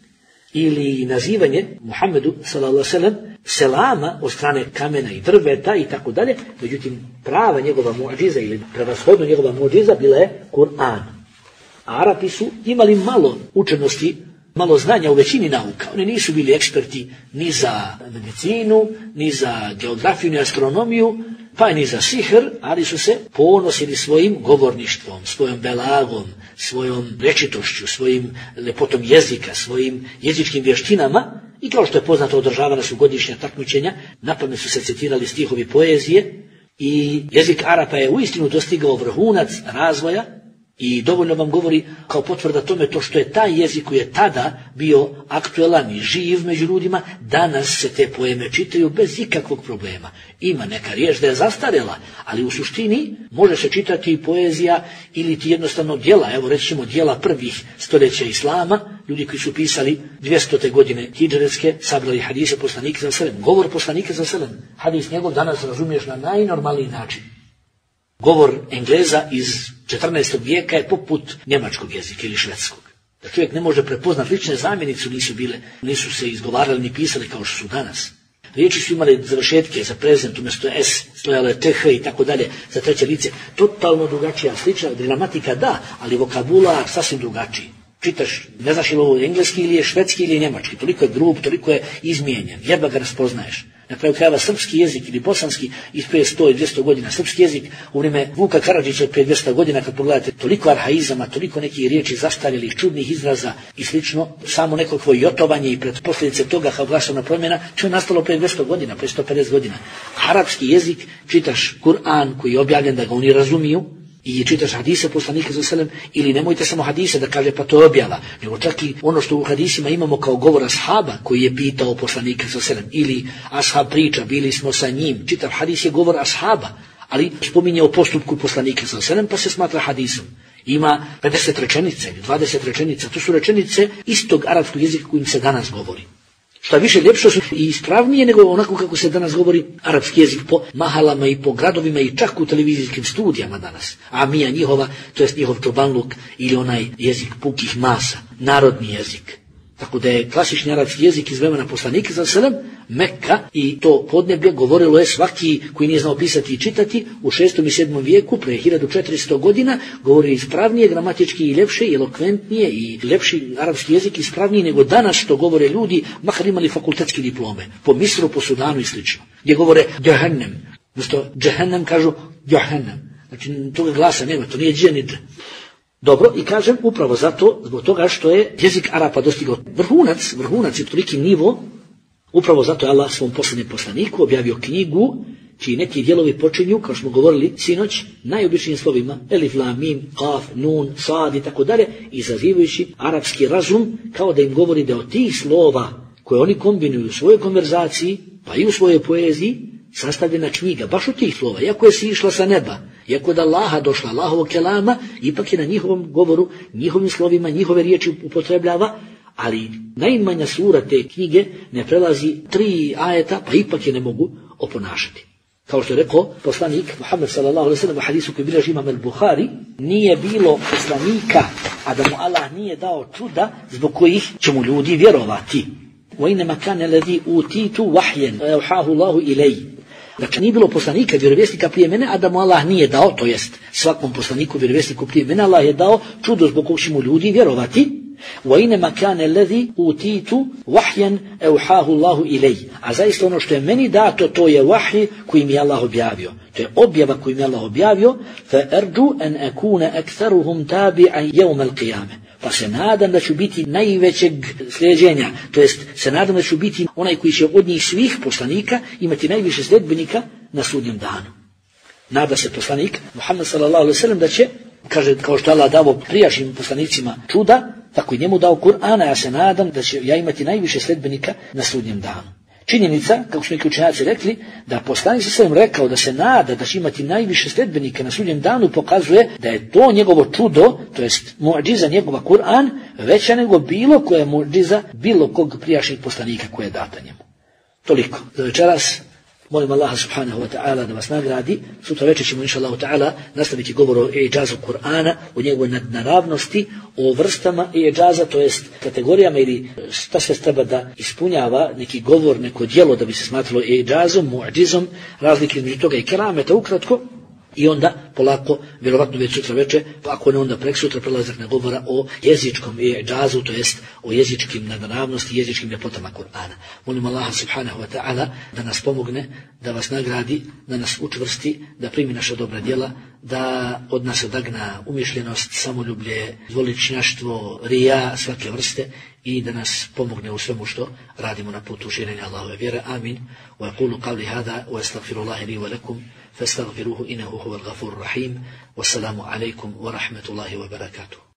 ili nazivanje Muhammedu sallallahu alejhi ve sellem selama od strane kamena i drveta i tako dalje. Međutim, prava njegova mu'džiza ili prevashodno njegova mu'džiza bila je Kur'an. A Arapi su imali malo učenosti, malo znanja u većini nauka. Oni nisu bili eksperti ni za medicinu, ni za geografiju, ni astronomiju, pa ni za sihr, ali su se ponosili svojim govorništvom, svojom belagom, svojom rečitošću, svojim lepotom jezika, svojim jezičkim vještinama, i kao što je poznato, održavana su godišnja takmičenja, napamet su se citirali stihovi poezije, i jezik Arapa je uistinu dostigao vrhunac razvoja. I dovoljno vam govori kao potvrda tome to što je taj jezik koji je tada bio aktuelan i živ među ljudima, danas se te poeme čitaju bez ikakvog problema. Ima neka riječ da je zastarela, ali u suštini može se čitati i poezija ili ti jednostavno djela, evo recimo djela prvih stoljeća Islama, ljudi koji su pisali dvjestote godine hidžretske, sabrali hadise poslanika za selem, govor poslanika za selem, hadis njegov danas razumiješ na najnormalniji način. Govor Engleza iz četrnaestog vijeka je poput njemačkog jezika ili švedskog. Da čovjek ne može prepoznati, lične zamjenice nisu bile, nisu se izgovarali ni pisali kao što su danas. Riječi su imali završetke za prezent, umjesto S, stojalo je T H i tako dalje, za treće lice. Totalno drugačija, slična, gramatika da, ali vokabular sasvim drugačiji. Čitaš, ne znaš ili ovo engleski ili je švedski ili je njemački, toliko je grub, toliko je izmijenjen, jedva ga raspoznaješ. Na kraju krajeva srpski jezik ili bosanski iz prije sto i dvjesto godina, srpski jezik u vrijeme Vuka Karadžića prije dvjesto godina, kad pogledate toliko arhaizama, toliko nekih riječi zastarjelih, čudnih izraza i slično, samo nekakvo jotovanje i pred posljedice toga kao glasovna promjena, što je nastalo prije dvjesto godina, prije sto pedeset godina. Arapski jezik, čitaš Kur'an koji je objavljen da ga oni razumiju, i čitaš hadise poslanika sallallahu alejhi ve sellem, ili nemojte samo hadise da kaže pa to je objava, nego čak i ono što u hadisima imamo kao govor ashaba koji je pitao poslanika sallallahu alejhi ve sellem, ili ashab priča, bili smo sa njim, čitav hadis je govor ashaba, ali spominje o postupku poslanika sallallahu alejhi ve sellem pa se smatra hadisom. Ima pedeset rečenica ili dvadeset rečenica, to su rečenice istog arapskog jezika kojim se danas govori. Šta više, ljepše su i ispravnije nego onako kako se danas govori arapski jezik po mahalama i po gradovima i čak u televizijskim studijama danas. A mija njihova, to jest njihov čobanluk ili onaj jezik pukih masa, narodni jezik. Tako da je klasični arapski jezik iz vremena poslanika sallallahu alejhi ve sellem, Mekka i to podneblje govorilo je svaki koji nije znao pisati i čitati u šestom i sedmom vijeku, pre hiljadu četiristo godina, govori ispravnije, gramatički i ljepše, i elokventnije i ljepši arapski jezik ispravniji nego danas što govore ljudi, makar imali fakultetske diplome, po Misru, po Sudanu i slično, gdje govore džehennem, umjesto džehennem kažu džehennem, znači toga glasa nema, to nije dže ni dž. Dobro, i kažem upravo zato, zbog toga što je jezik Arapa dostigao vrhunac, vrhunac je toliki nivo, upravo zato je Allah svom posljednjem poslaniku objavio knjigu čiji neki dijelovi počinju, kao što smo govorili sinoć, najobičnijim slovima elif, lam, mim, kaf, nun, sad i tako dalje, izazivajući arapski razum kao da im govori da od tih slova koje oni kombinuju u svojoj konverzaciji, pa i u svojoj poeziji, sastavljena knjiga, baš od tih slova, iako je si išla sa neba, iako je da Allaha došla, Allahovog kelama, ipak je na njihovom govoru, njihovim slovima, njihove riječi upotrebljava, ali najmanja sura te knjige ne prelazi tri ajeta, pa ipak je ne mogu oponašati. Kao što je rekao poslanik Muhammed sallallahu alejhi ve sellem u hadisu koji bilježi imam al-Buhari, nije bilo poslanika, a da mu Allah nije dao čuda zbog kojih će mu ljudi vjerovati. وَإِنَّمَا كَانَ الَّذِي أُوتِيتُ وَحْيًا أَوْحَاهُ اللَّهُ إِلَيْهِ. Dakle, nije bilo poslanika, vjerovjesnika prije mene, a da mu Allah nije dao, to jest svakom poslaniku, vjerovjesniku prije mene, Allah je dao čudo zbog kojeg će mu ljudi vjerovati. وَإِنَّمَا كَانَ الَّذِي أُوتِيتُ وَحْيًا أَوْحَاهُ اللَّهُ إِلَيْهِ. A zaista ono što je meni dato, to je vahij koji mi je Allah objavio. To je objava koju mi je Allah objavio. فَأَرْجُوا أَنْ أَكُونَ أَكْثَرُهُمْ تَابِعًا يَوْمَ الْقِيَامَةِ. Pa se nadam da ću biti najvećeg sljeđenja, to jest se nadam da ću biti onaj koji će od njih svih poslanika imati najviše sljedbenika na sudnjem danu. Nada se poslanik Muhammed sallallahu alejhi ve sellem da će, kaže, kao što Allah dao prijašnjim poslanicima čuda, tako i njemu dao Kur'ana, ja se nadam da će ja imati najviše sljedbenika na sudnjem danu. Činjenica, kako su neki učenjaci rekli, da poslanik sallallahu alejhi ve sellem rekao da se nada da će imati najviše sljedbenika na sudnjem danu, pokazuje da je to njegovo čudo, to jest muadžiza njegova Kur'an, veća nego bilo koja muadžiza bilo kog prijašnjeg poslanika koja je data njemu. Toliko za večeras. Molim Allaha subhanahu wa ta'ala da vas nagradi. Sutra večer ćemo inša Allahu ta'ala nastaviti govor o iđazu Kur'ana, o njegovoj nadnaravnosti, o vrstama iđaza, to jest kategorijama ili šta se treba da ispunjava neki govor, neko djelo da bi se smatralo iđazom, muadžizom, razlike između toga i kerameta ukratko. I onda polako, vjerovatno već sutra večer, ako ne onda prek sutra, prelazak na govora o jezičkom iđazu, to jest o jezičkim nadnaravnosti, jezičkim ljepotama Kur'ana. Molim Allaha subhanahu wa ta'ala da nas pomogne, da vas nagradi, da nas učvrsti, da primi naša dobra djela, da od nas odagna umišljenost, samoljublje, dvoličnjaštvo, rija svake vrste i da nas pomogne u svemu što radimo na putu širenja Allahove vjere. Amin. Wa yaqulu qawli hada wa astaghfirullaha li wa lakum فاستغفروه إنه هو الغفور الرحيم والسلام عليكم ورحمة الله وبركاته.